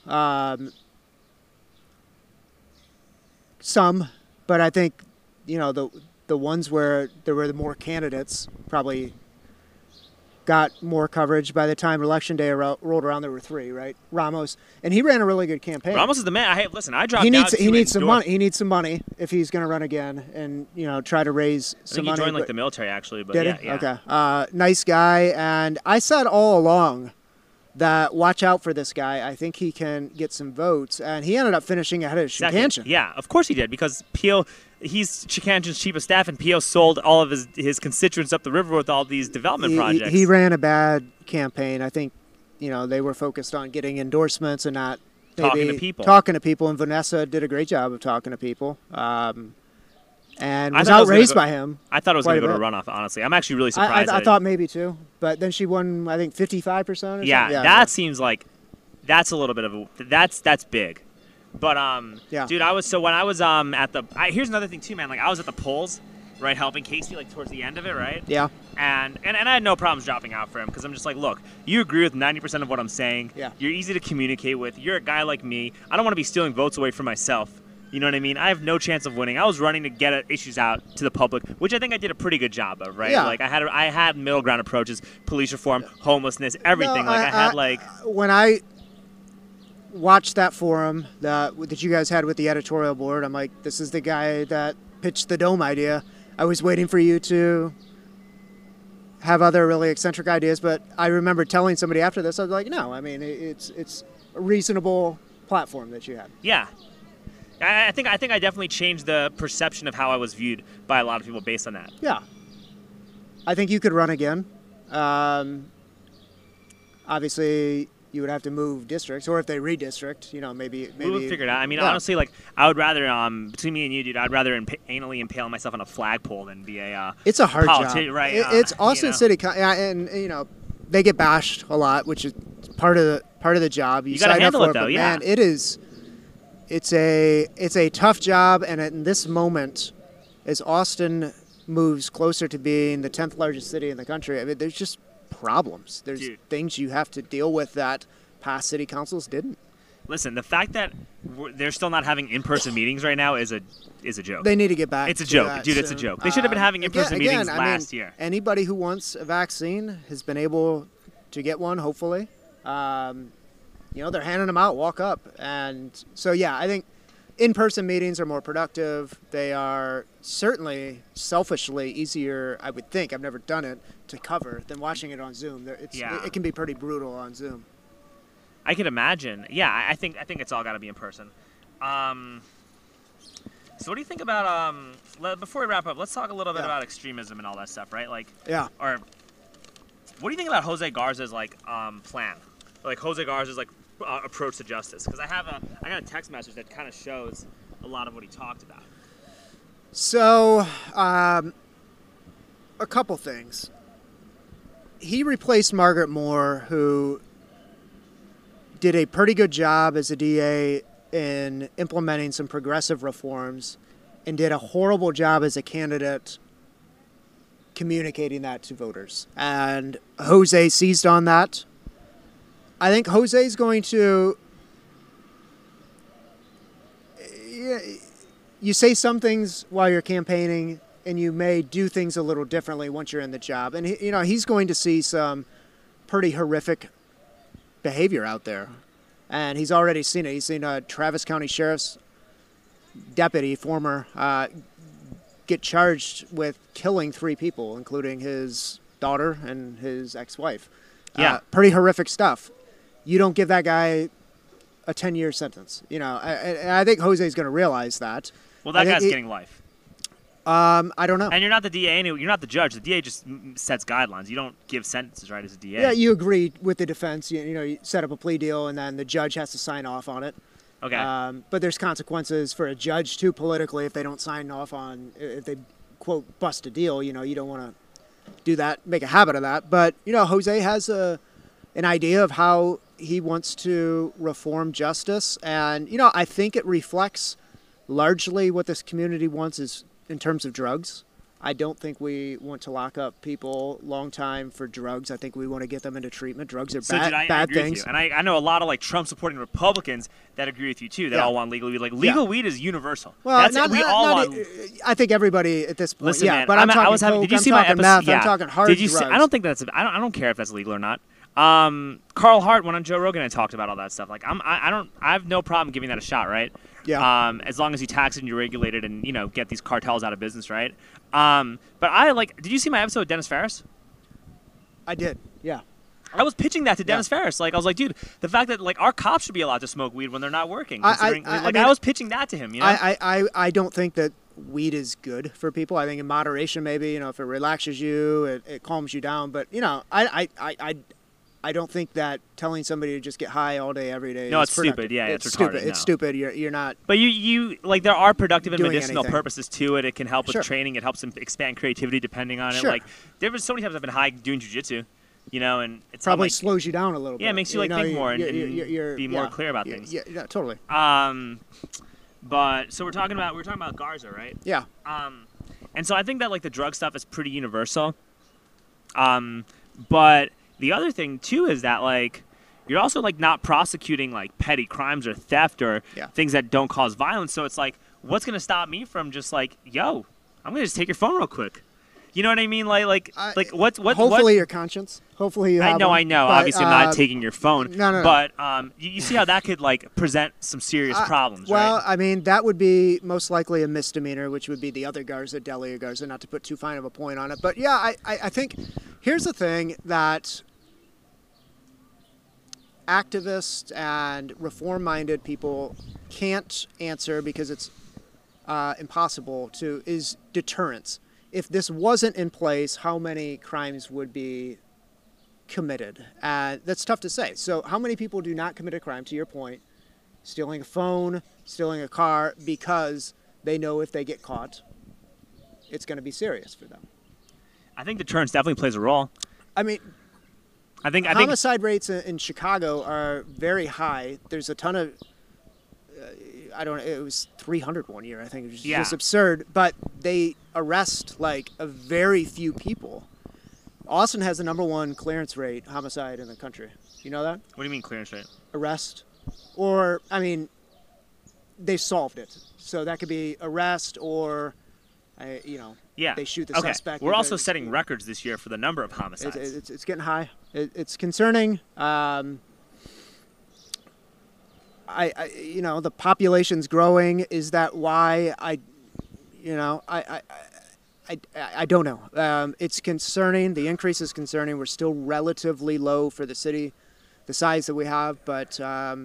Speaker 2: Some, but I think the ones where there were more candidates probably got more coverage. By the time Election Day rolled around, there were 3, right? Ramos, and he ran a really good campaign.
Speaker 1: Ramos is the man. I dropped
Speaker 2: he needs some money. He needs some money if he's going to run again, and try to raise some money.
Speaker 1: He joined the military actually, but
Speaker 2: did he? Yeah. Okay. Nice guy, and I said all along that watch out for this guy. I think he can get some votes, and he ended up finishing ahead of Chikanchin.
Speaker 1: Yeah, of course he did, because Pio. He's Chikanchin's chief of staff, and Pio sold all of his constituents up the river with all these development projects.
Speaker 2: He ran a bad campaign. I think, they were focused on getting endorsements and not
Speaker 1: talking to people.
Speaker 2: Talking to people, and Vanessa did a great job of talking to people. And and
Speaker 1: I
Speaker 2: was
Speaker 1: thought it was gonna
Speaker 2: outraised
Speaker 1: go-
Speaker 2: by him.
Speaker 1: I thought it was going
Speaker 2: quite
Speaker 1: to
Speaker 2: a
Speaker 1: go to a runoff. Honestly, I'm actually really surprised.
Speaker 2: I thought maybe too, but then she won, I think, 55% or something.
Speaker 1: Yeah, that seems like that's a little bit of a that's big. But
Speaker 2: Yeah.
Speaker 1: dude, when I was at the here's another thing too, man. Like I was at the polls, right, helping Casey like towards the end of it, right?
Speaker 2: Yeah.
Speaker 1: And I had no problems dropping out for him because I'm just like, look, you agree with 90% of what I'm saying.
Speaker 2: Yeah.
Speaker 1: You're easy to communicate with. You're a guy like me. I don't want to be stealing votes away from myself. You know what I mean? I have no chance of winning. I was running to get issues out to the public, which I think I did a pretty good job of, right?
Speaker 2: Yeah.
Speaker 1: Like I had middle ground approaches, police reform, homelessness, everything.
Speaker 2: No,
Speaker 1: I had like
Speaker 2: when I watched that forum that you guys had with the editorial board, I'm like, this is the guy that pitched the dome idea. I was waiting for you to have other really eccentric ideas, but I remember telling somebody after this, I was like, no, I mean, it's a reasonable platform that you had.
Speaker 1: Yeah. I think I definitely changed the perception of how I was viewed by a lot of people based on that.
Speaker 2: Yeah. I think you could run again. Obviously, you would have to move districts, or if they redistrict, maybe.
Speaker 1: We would figure it out. I mean,
Speaker 2: yeah.
Speaker 1: honestly, like I would rather, between me and you, dude, I'd rather anally impale myself on a flagpole than be a.
Speaker 2: It's a hard job,
Speaker 1: right?
Speaker 2: It's Austin City, and they get bashed a lot, which is part of the job.
Speaker 1: You gotta
Speaker 2: sign
Speaker 1: handle
Speaker 2: up for
Speaker 1: it, though,
Speaker 2: but
Speaker 1: yeah.
Speaker 2: man, it's a tough job, and in this moment, as Austin moves closer to being the 10th largest city in the country, I mean, there's just problems. There's things you have to deal with that past city councils didn't.
Speaker 1: Listen, the fact that they're still not having in-person meetings right now is a joke.
Speaker 2: They need to get back.
Speaker 1: It's a
Speaker 2: to
Speaker 1: joke,
Speaker 2: that
Speaker 1: dude. It's a
Speaker 2: soon.
Speaker 1: joke. They should have been having in-person meetings last year.
Speaker 2: Anybody who wants a vaccine has been able to get one. Hopefully, they're handing them out. Walk up, and so yeah, I think in-person meetings are more productive. They are certainly selfishly easier, I would think. I've never done it to cover than watching it on Zoom. It can be pretty brutal on Zoom.
Speaker 1: I can imagine. Yeah, I think it's all got to be in person. So what do you think about before we wrap up, let's talk a little bit about extremism and all that stuff, right? Like or what do you think about Jose Garza's plan? Like Jose Garza's approach to justice? Because I got a text message that kind of shows a lot of what he talked about.
Speaker 2: So, a couple things. He replaced Margaret Moore, who did a pretty good job as a DA in implementing some progressive reforms, and did a horrible job as a candidate communicating that to voters. And Jose seized on that. I think Jose's going to... You say some things while you're campaigning, and you may do things a little differently once you're in the job. And he's going to see some pretty horrific behavior out there, and he's already seen it. He's seen a Travis County Sheriff's deputy, former, get charged with killing 3 people, including his daughter and his ex-wife.
Speaker 1: Yeah,
Speaker 2: pretty horrific stuff. You don't give that guy a 10-year sentence. And I think Jose's going to realize that.
Speaker 1: Well, that guy's getting life.
Speaker 2: I don't know.
Speaker 1: And you're not the DA anyway. You're not the judge. The DA just sets guidelines. You don't give sentences, right, as a DA.
Speaker 2: Yeah, you agree with the defense. You set up a plea deal, and then the judge has to sign off on it.
Speaker 1: Okay.
Speaker 2: But there's consequences for a judge, too, politically, if they don't sign off on, if they, quote, bust a deal. You don't want to do that, make a habit of that. But, Jose has an idea of how he wants to reform justice. And, I think it reflects largely what this community wants is in terms of drugs. I don't think we want to lock up people long time for drugs. I think we want to get them into treatment. Drugs are bad things.
Speaker 1: And I know a lot of Trump supporting Republicans that agree with you too. That all want legal weed. Legal weed is universal.
Speaker 2: Well, I think everybody at this point.
Speaker 1: Listen, man,
Speaker 2: but I'm talking coke,
Speaker 1: did you see
Speaker 2: I'm talking
Speaker 1: my
Speaker 2: meth,
Speaker 1: episode?
Speaker 2: I'm talking hard
Speaker 1: did you
Speaker 2: drugs.
Speaker 1: See, I don't think that's. I don't care if that's legal or not. Carl Hart went on Joe Rogan and talked about all that stuff. I have no problem giving that a shot, right?
Speaker 2: Yeah.
Speaker 1: As long as you tax it and you regulate it and get these cartels out of business, right? But did you see my episode with Dennis Ferris?
Speaker 2: I did. Yeah.
Speaker 1: I was pitching that to Dennis Ferris. I was like, dude, the fact that our cops should be allowed to smoke weed when they're not working. I was pitching that to him.
Speaker 2: I don't think that weed is good for people. I think in moderation, maybe if it relaxes you, it calms you down. But I don't think that telling somebody to just get high all day, every day.
Speaker 1: No,
Speaker 2: is
Speaker 1: it's
Speaker 2: productive.
Speaker 1: stupid. Yeah, it's
Speaker 2: stupid.
Speaker 1: retarded,
Speaker 2: It's
Speaker 1: no.
Speaker 2: stupid. You're not.
Speaker 1: But you like there are productive and
Speaker 2: Doing
Speaker 1: medicinal
Speaker 2: anything.
Speaker 1: purposes to it. It can help with
Speaker 2: Sure.
Speaker 1: training. It helps expand creativity depending on it.
Speaker 2: Sure.
Speaker 1: Like there was so many times I've been high doing jujitsu, you know, and it's
Speaker 2: Probably
Speaker 1: like,
Speaker 2: slows you down a little bit.
Speaker 1: yeah, it makes you like think more and be more clear about
Speaker 2: yeah,
Speaker 1: things.
Speaker 2: Yeah, totally.
Speaker 1: But so we're talking about Garza, right?
Speaker 2: Yeah.
Speaker 1: And so I think that like the drug stuff is pretty universal. But the other thing too is that like you're also like not prosecuting like petty crimes or theft or
Speaker 2: Yeah.
Speaker 1: things that don't cause violence. So it's like, what's gonna stop me from just like, yo, I'm gonna just take your phone real quick. You know what I mean? Like what?
Speaker 2: Hopefully your conscience. Hopefully you have.
Speaker 1: I know.
Speaker 2: But,
Speaker 1: Obviously, I'm not taking your phone.
Speaker 2: No.
Speaker 1: But you see how that could like present some serious problems,
Speaker 2: Well,
Speaker 1: right?
Speaker 2: I mean, that would be most likely a misdemeanor, which would be the other Garza, Delia Garza, not to put too fine of a point on it. But yeah, I think here's the thing that activists and reform-minded people can't answer because it's impossible to, is deterrence. If this wasn't in place, how many crimes would be committed? That's tough to say. So how many people do not commit a crime, to your point, stealing a phone, stealing a car, because they know if they get caught, it's going to be serious for them?
Speaker 1: I think deterrence definitely plays a role.
Speaker 2: I mean,
Speaker 1: I think
Speaker 2: homicide rates in Chicago are very high. There's a ton of, it was 300 one year, I think. It was just absurd. But they arrest like a very few people. Austin has the #1 clearance rate homicide in the country. You know that?
Speaker 1: What do you mean clearance rate?
Speaker 2: Arrest. Or, I mean, they solved it. So that could be arrest or,
Speaker 1: Yeah.
Speaker 2: they shoot the
Speaker 1: Okay.
Speaker 2: suspect.
Speaker 1: We're also setting records this year for the number of homicides.
Speaker 2: It's getting high. It's concerning. The population's growing. Is that why? I don't know. It's concerning. The increase is concerning. We're still relatively low for the city, the size that we have. But,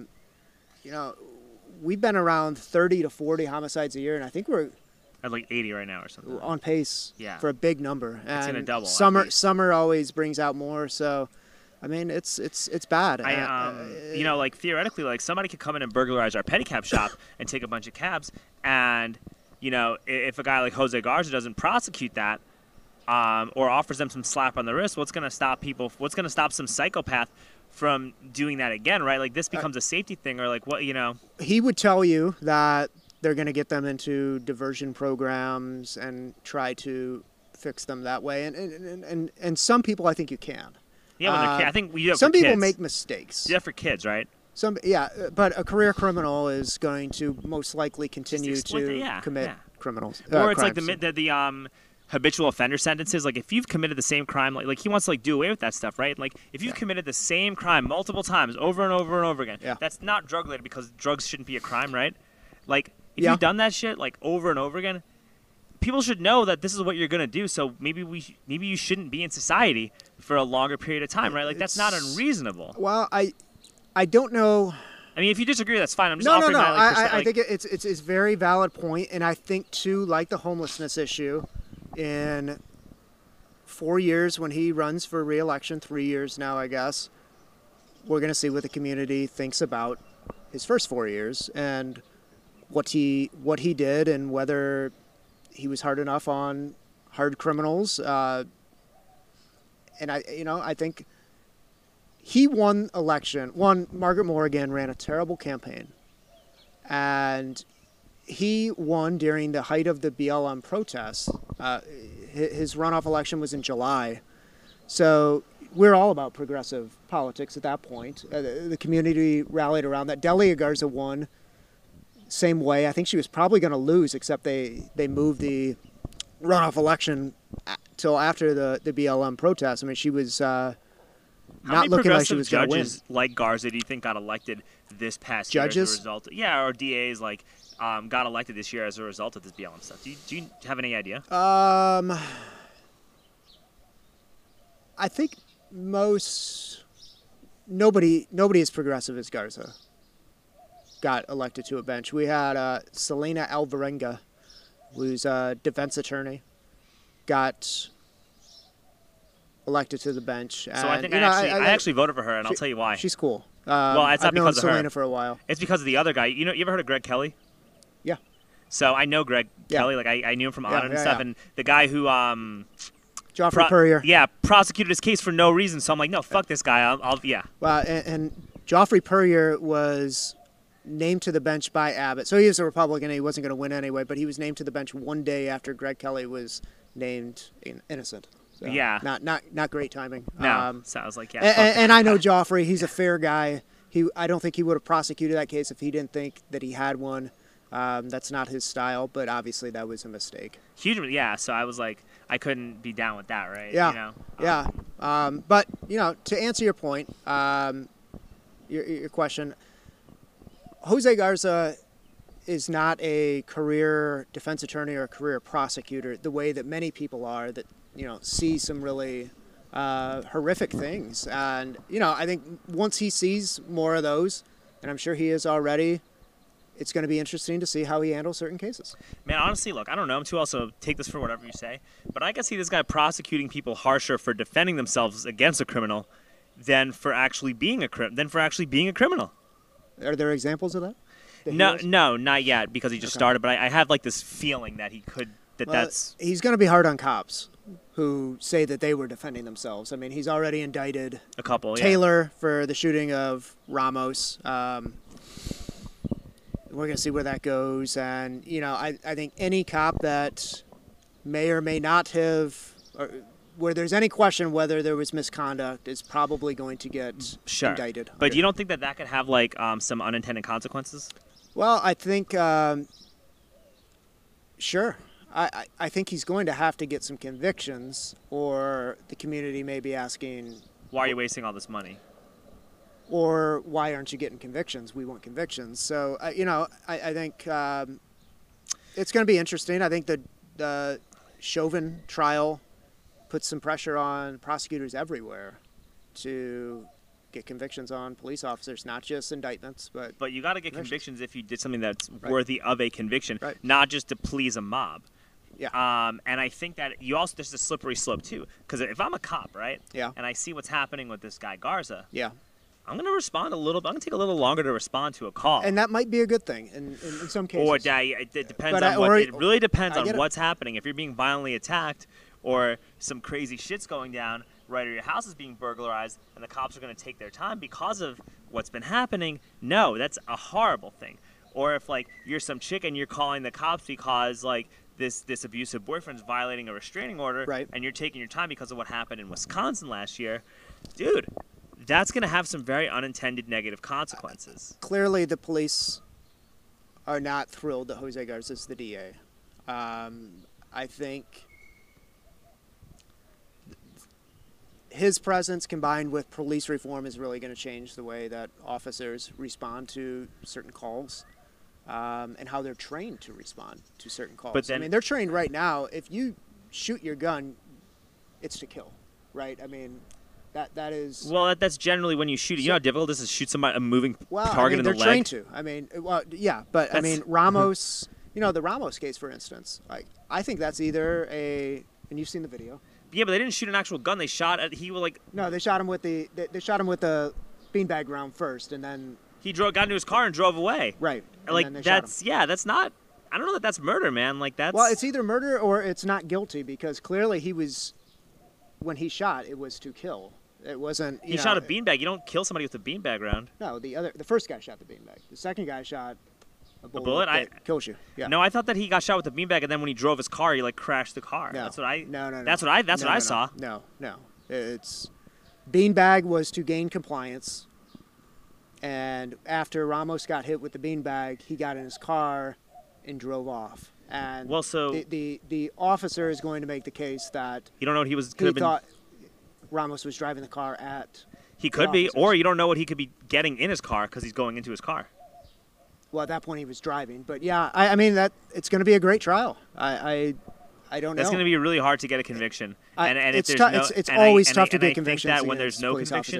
Speaker 2: we've been around 30 to 40 homicides a year, and I think we're
Speaker 1: at like 80 right now or something.
Speaker 2: on pace for a big number.
Speaker 1: It's going to double.
Speaker 2: Summer always brings out more. So, I mean, it's bad.
Speaker 1: Like theoretically, like somebody could come in and burglarize our pedicab shop and take a bunch of cabs, and if a guy like Jose Garza doesn't prosecute that, or offers them some slap on the wrist, what's going to stop people? What's going to stop some psychopath from doing that again? Right? Like this becomes a safety thing, or like what?
Speaker 2: He would tell you that they're going to get them into diversion programs and try to fix them that way, and some people I think you can.
Speaker 1: Yeah, when they're I think we do it
Speaker 2: some
Speaker 1: for
Speaker 2: people
Speaker 1: kids.
Speaker 2: make mistakes.
Speaker 1: Yeah, for kids, right?
Speaker 2: But a career criminal is going to most likely continue to commit criminals.
Speaker 1: Or it's
Speaker 2: crimes.
Speaker 1: like the habitual offender sentences. Like if you've committed the same crime, like he wants to like do away with that stuff, right? Like if you've committed the same crime multiple times over and over and over again, that's not drug related because drugs shouldn't be a crime, right? Like if you've done that shit like over and over again, people should know that this is what you're gonna do. So maybe you shouldn't be in society for a longer period of time, right? Like that's not unreasonable.
Speaker 2: Well, I don't know.
Speaker 1: I mean, if you disagree, that's fine. I'm just
Speaker 2: No.
Speaker 1: offering my like,
Speaker 2: I think it's a very valid point, and I think too, like the homelessness issue, in 4 years when he runs for re-election, 3 years now, I guess, we're gonna see what the community thinks about his first 4 years and what he did and whether he was hard enough on hard criminals. And I think he won election. Margaret Morgan ran a terrible campaign, and he won during the height of the BLM protests. His runoff election was in July, so we're all about progressive politics at that point. The community rallied around that. Delia Garza won. Same way. I think she was probably going to lose, except they moved the runoff election till after the BLM protest. I mean, she was not looking like she was going to win.
Speaker 1: How many progressive judges like Garza do you think got elected this past
Speaker 2: year as a
Speaker 1: result? Yeah, or DAs like got elected this year as a result of this BLM stuff. Do you have any idea?
Speaker 2: I think nobody as progressive as Garza got elected to a bench. We had Selena Alvarenga, who's a defense attorney, got elected to the bench. And,
Speaker 1: So I think
Speaker 2: you know,
Speaker 1: I actually voted for her, and I'll tell you why.
Speaker 2: She's cool.
Speaker 1: Well, it's not
Speaker 2: I've known
Speaker 1: because of her.
Speaker 2: Selena for a while.
Speaker 1: It's because of the other guy. You ever heard of Greg Kelly?
Speaker 2: Yeah.
Speaker 1: So I know Greg
Speaker 2: Yeah.
Speaker 1: Kelly. Like I knew him from
Speaker 2: Yeah,
Speaker 1: Audit and
Speaker 2: yeah,
Speaker 1: stuff.
Speaker 2: yeah.
Speaker 1: And the guy who
Speaker 2: Joffrey Purrier.
Speaker 1: yeah, prosecuted his case for no reason. So I'm like, no, fuck this guy. I'll yeah.
Speaker 2: Well, and Joffrey Purrier was named to the bench by Abbott. So he was a Republican. He wasn't going to win anyway, but he was named to the bench one day after Greg Kelly was named innocent. So
Speaker 1: Yeah.
Speaker 2: Not great timing.
Speaker 1: No, so I was like, yeah.
Speaker 2: And I know Joffrey. He's a fair guy. I don't think he would have prosecuted that case if he didn't think that he had one. That's not his style, but obviously that was a mistake.
Speaker 1: Huge, yeah. So I was like, I couldn't be down with that, right?
Speaker 2: Yeah,
Speaker 1: You know?
Speaker 2: yeah. But to answer your point, your question, Jose Garza is not a career defense attorney or a career prosecutor the way that many people are that see some really horrific things. And I think once he sees more of those, and I'm sure he is already, it's going to be interesting to see how he handles certain cases.
Speaker 1: Man, honestly, look, I don't know. I'm too also take this for whatever you say, but I can see this guy prosecuting people harsher for defending themselves against a criminal than for actually being a criminal.
Speaker 2: Are there examples of that?
Speaker 1: No, not yet because he just started. But I have like this feeling that he could. That's
Speaker 2: he's going to be hard on cops who say that they were defending themselves. I mean, he's already indicted
Speaker 1: a couple.
Speaker 2: Taylor for the shooting of Ramos. We're going to see where that goes. And, I think any cop that may or may not have, or where there's any question whether there was misconduct, is probably going to get indicted.
Speaker 1: But you don't think that could have, like, some unintended consequences?
Speaker 2: Well, I think, sure. I think he's going to have to get some convictions, or the community may be asking,
Speaker 1: why are you wasting all this money?
Speaker 2: Or why aren't you getting convictions? We want convictions. So, I think it's going to be interesting. I think the Chauvin trial puts some pressure on prosecutors everywhere to get convictions on police officers, not just indictments. But
Speaker 1: you got to get convictions if you did something that's worthy of a conviction,
Speaker 2: right.
Speaker 1: Not just to please a mob.
Speaker 2: Yeah.
Speaker 1: And I think that there's a slippery slope, too. Because if I'm a cop, right?
Speaker 2: Yeah.
Speaker 1: And I see what's happening with this guy Garza.
Speaker 2: Yeah.
Speaker 1: I'm going to respond I'm going to take a little longer to respond to a call.
Speaker 2: And that might be a good thing in some cases.
Speaker 1: Or it depends on it really depends on what's happening. If you're being violently attacked or some crazy shit's going down, right, or your house is being burglarized and the cops are going to take their time because of what's been happening, no, that's a horrible thing. Or if, like, you're some chick and you're calling the cops because, like, this abusive boyfriend's violating a restraining order,
Speaker 2: right,
Speaker 1: and you're taking your time because of what happened in Wisconsin last year, dude, that's going to have some very unintended negative consequences.
Speaker 2: Clearly, the police are not thrilled that Jose Garza is the DA. I think his presence combined with police reform is really going to change the way that officers respond to certain calls and how they're trained to respond to certain calls.
Speaker 1: But then,
Speaker 2: I mean, they're trained right now. If you shoot your gun, it's to kill, right? I mean, that is...
Speaker 1: Well, that's generally when you shoot. You know how difficult it is to shoot a moving target in the leg?
Speaker 2: They're trained to. I mean, well, yeah, but I mean, Ramos, the Ramos case, for instance, I think that's either and you've seen the video.
Speaker 1: Yeah, but they didn't shoot an actual gun. They shot at,
Speaker 2: No, they shot him with the beanbag round first, and then...
Speaker 1: He got into his car and drove away.
Speaker 2: Right.
Speaker 1: Like, that's not... I don't know that that's murder, man. Like, that's...
Speaker 2: Well, it's either murder or it's not guilty, because clearly when he shot, it was to kill. It wasn't...
Speaker 1: He shot a beanbag. You don't kill somebody with a beanbag round.
Speaker 2: No, the first guy shot the beanbag. The second guy shot a bullet that kills you. Yeah.
Speaker 1: No, I thought that he got shot with the beanbag, and then when he drove his car, he, like, crashed the car.
Speaker 2: No.
Speaker 1: That's what I...
Speaker 2: No.
Speaker 1: That's what I saw.
Speaker 2: No. It's... Beanbag was to gain compliance. And after Ramos got hit with the beanbag, he got in his car and drove off. And the officer is going to make the case that
Speaker 1: you don't know what he
Speaker 2: thought Ramos was driving the car at.
Speaker 1: He could be, or you don't know what he could be getting in his car because he's going into his car.
Speaker 2: Well, at that point he was driving, but yeah, I mean that it's going to be a great trial. I don't know.
Speaker 1: That's going to be really hard to get a conviction, and
Speaker 2: it's always tough to get convictions.
Speaker 1: I think that when there's no conviction,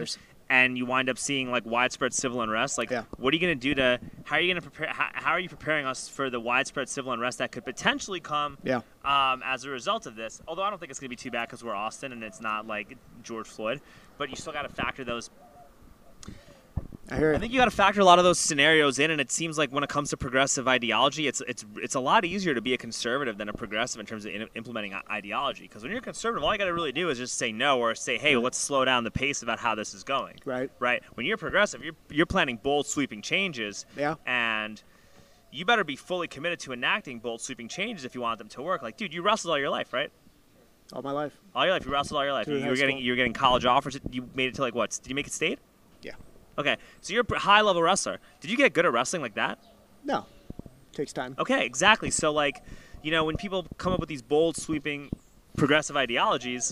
Speaker 1: and you wind up seeing like widespread civil unrest, like what are you going to do to, how are you going to prepare, how are you preparing us for the widespread civil unrest that could potentially come as a result of this? Although I don't think it's going to be too bad because we're Austin and it's not like George Floyd, but you still got to factor those. I think you got to factor a lot of those scenarios in, and it seems like when it comes to progressive ideology, it's a lot easier to be a conservative than a progressive in terms of implementing ideology. Because when you're a conservative, all you got to really do is just say no or say, hey, well, let's slow down the pace about how this is going.
Speaker 2: Right.
Speaker 1: Right. When you're progressive, you're planning bold, sweeping changes.
Speaker 2: Yeah.
Speaker 1: And you better be fully committed to enacting bold, sweeping changes if you want them to work. Like, dude, you wrestled all your life, right?
Speaker 2: All my life.
Speaker 1: All your life, you wrestled all your life. You were getting college offers. You made it to like what? Did you make it state?
Speaker 2: Yeah.
Speaker 1: Okay, so you're a high-level wrestler. Did you get good at wrestling like that?
Speaker 2: No. Takes time.
Speaker 1: Okay, exactly. So, like, you know, when people come up with these bold, sweeping, progressive ideologies,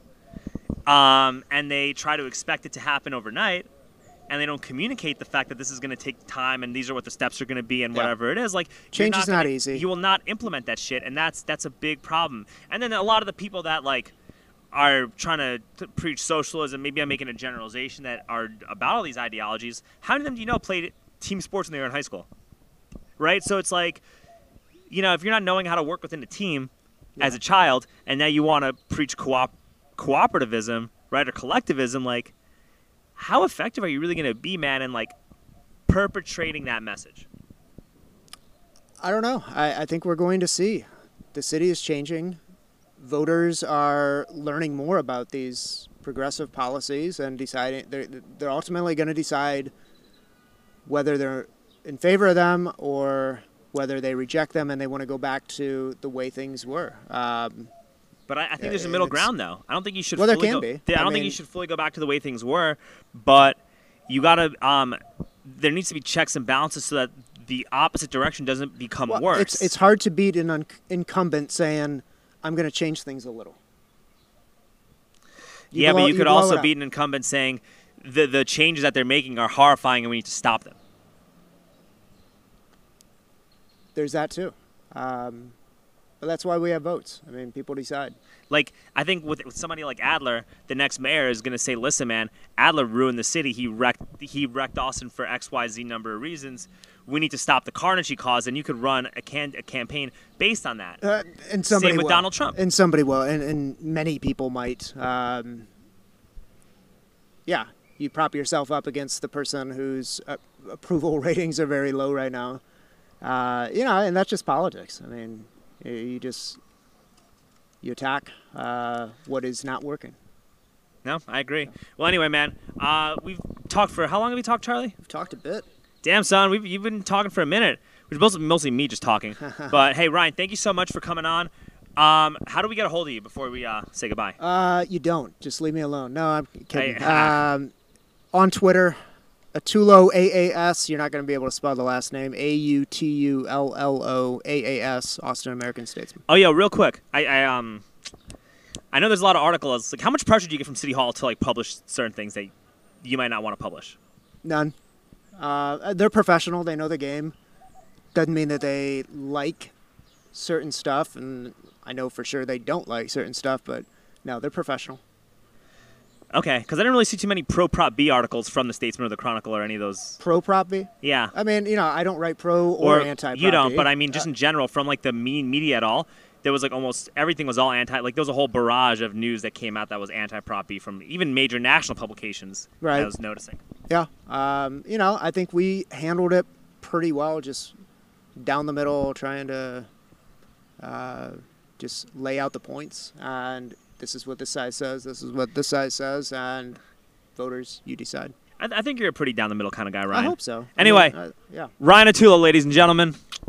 Speaker 1: and they try to expect it to happen overnight, and they don't communicate the fact that this is going to take time and these are what the steps are going to be and whatever it is, like,
Speaker 2: change is not easy.
Speaker 1: You will not implement that shit, and that's a big problem. And then a lot of the people that, like, are trying to preach socialism, maybe I'm making a generalization, that are about all these ideologies, how many of them do you know played team sports when they were in high school? Right? So it's like, you know, if you're not knowing how to work within a team as a child, and now you want to preach cooperativism, right, or collectivism, like, how effective are you really going to be, man, in, like, perpetrating that message?
Speaker 2: I don't know. I think we're going to see. The city is changing. Voters are learning more about these progressive policies and deciding they're ultimately going to decide whether they're in favor of them or whether they reject them and they want to go back to the way things were.
Speaker 1: But I think there's a middle ground, though. I don't think you should.
Speaker 2: Well, there can be.
Speaker 1: I don't think you should fully go back to the way things were, but you gotta. There needs to be checks and balances so that the opposite direction doesn't become worse.
Speaker 2: It's hard to beat an incumbent saying, I'm going to change things a little.
Speaker 1: But you could also beat an incumbent saying the changes that they're making are horrifying and we need to stop them.
Speaker 2: There's that too. But that's why we have votes. I mean, people decide.
Speaker 1: Like, I think with somebody like Adler, the next mayor is going to say, listen, man, Adler ruined the city. He wrecked Austin for X, Y, Z number of reasons. We need to stop the carnage he caused, and you could run a campaign based on that.
Speaker 2: And somebody
Speaker 1: Same with
Speaker 2: will.
Speaker 1: Donald Trump.
Speaker 2: And somebody will, and many people might. You prop yourself up against the person whose approval ratings are very low right now. And that's just politics. I mean, you attack what is not working.
Speaker 1: No, I agree. Well, anyway, man, we've talked for, how long have we talked, Charlie?
Speaker 2: We've talked a bit.
Speaker 1: Damn, son, you've been talking for a minute. Which is mostly me just talking. But, hey, Ryan, thank you so much for coming on. How do we get a hold of you before we say goodbye?
Speaker 2: You don't. Just leave me alone. No, I'm kidding. On Twitter, Atullo AAS. You're not going to be able to spell the last name. AUTULLO AAS, Austin American Statesman.
Speaker 1: Oh, yeah, real quick. I know there's a lot of articles. Like, how much pressure do you get from City Hall to, like, publish certain things that you might not want to publish?
Speaker 2: None. They're professional. They know the game. Doesn't mean that they like certain stuff, and I know for sure they don't like certain stuff, but no, they're professional.
Speaker 1: Okay, because I didn't really see too many pro-Prop B articles from the Statesman or the Chronicle or any of those.
Speaker 2: Pro-Prop B?
Speaker 1: Yeah.
Speaker 2: I mean, I don't write pro or anti-Prop B.
Speaker 1: You don't, but I mean, just in general, from like the media at all, there was like almost everything was all anti. Like there was a whole barrage of news that came out that was anti-Prop B from even major national publications.
Speaker 2: Right.
Speaker 1: I was noticing.
Speaker 2: Yeah. I think we handled it pretty well, just down the middle, trying to just lay out the points. And this is what this side says, this is what this side says, and voters, you decide.
Speaker 1: I think you're a pretty down the middle kind of guy, Ryan.
Speaker 2: I hope so.
Speaker 1: Anyway,
Speaker 2: yeah.
Speaker 1: Ryan Atullo, ladies and gentlemen.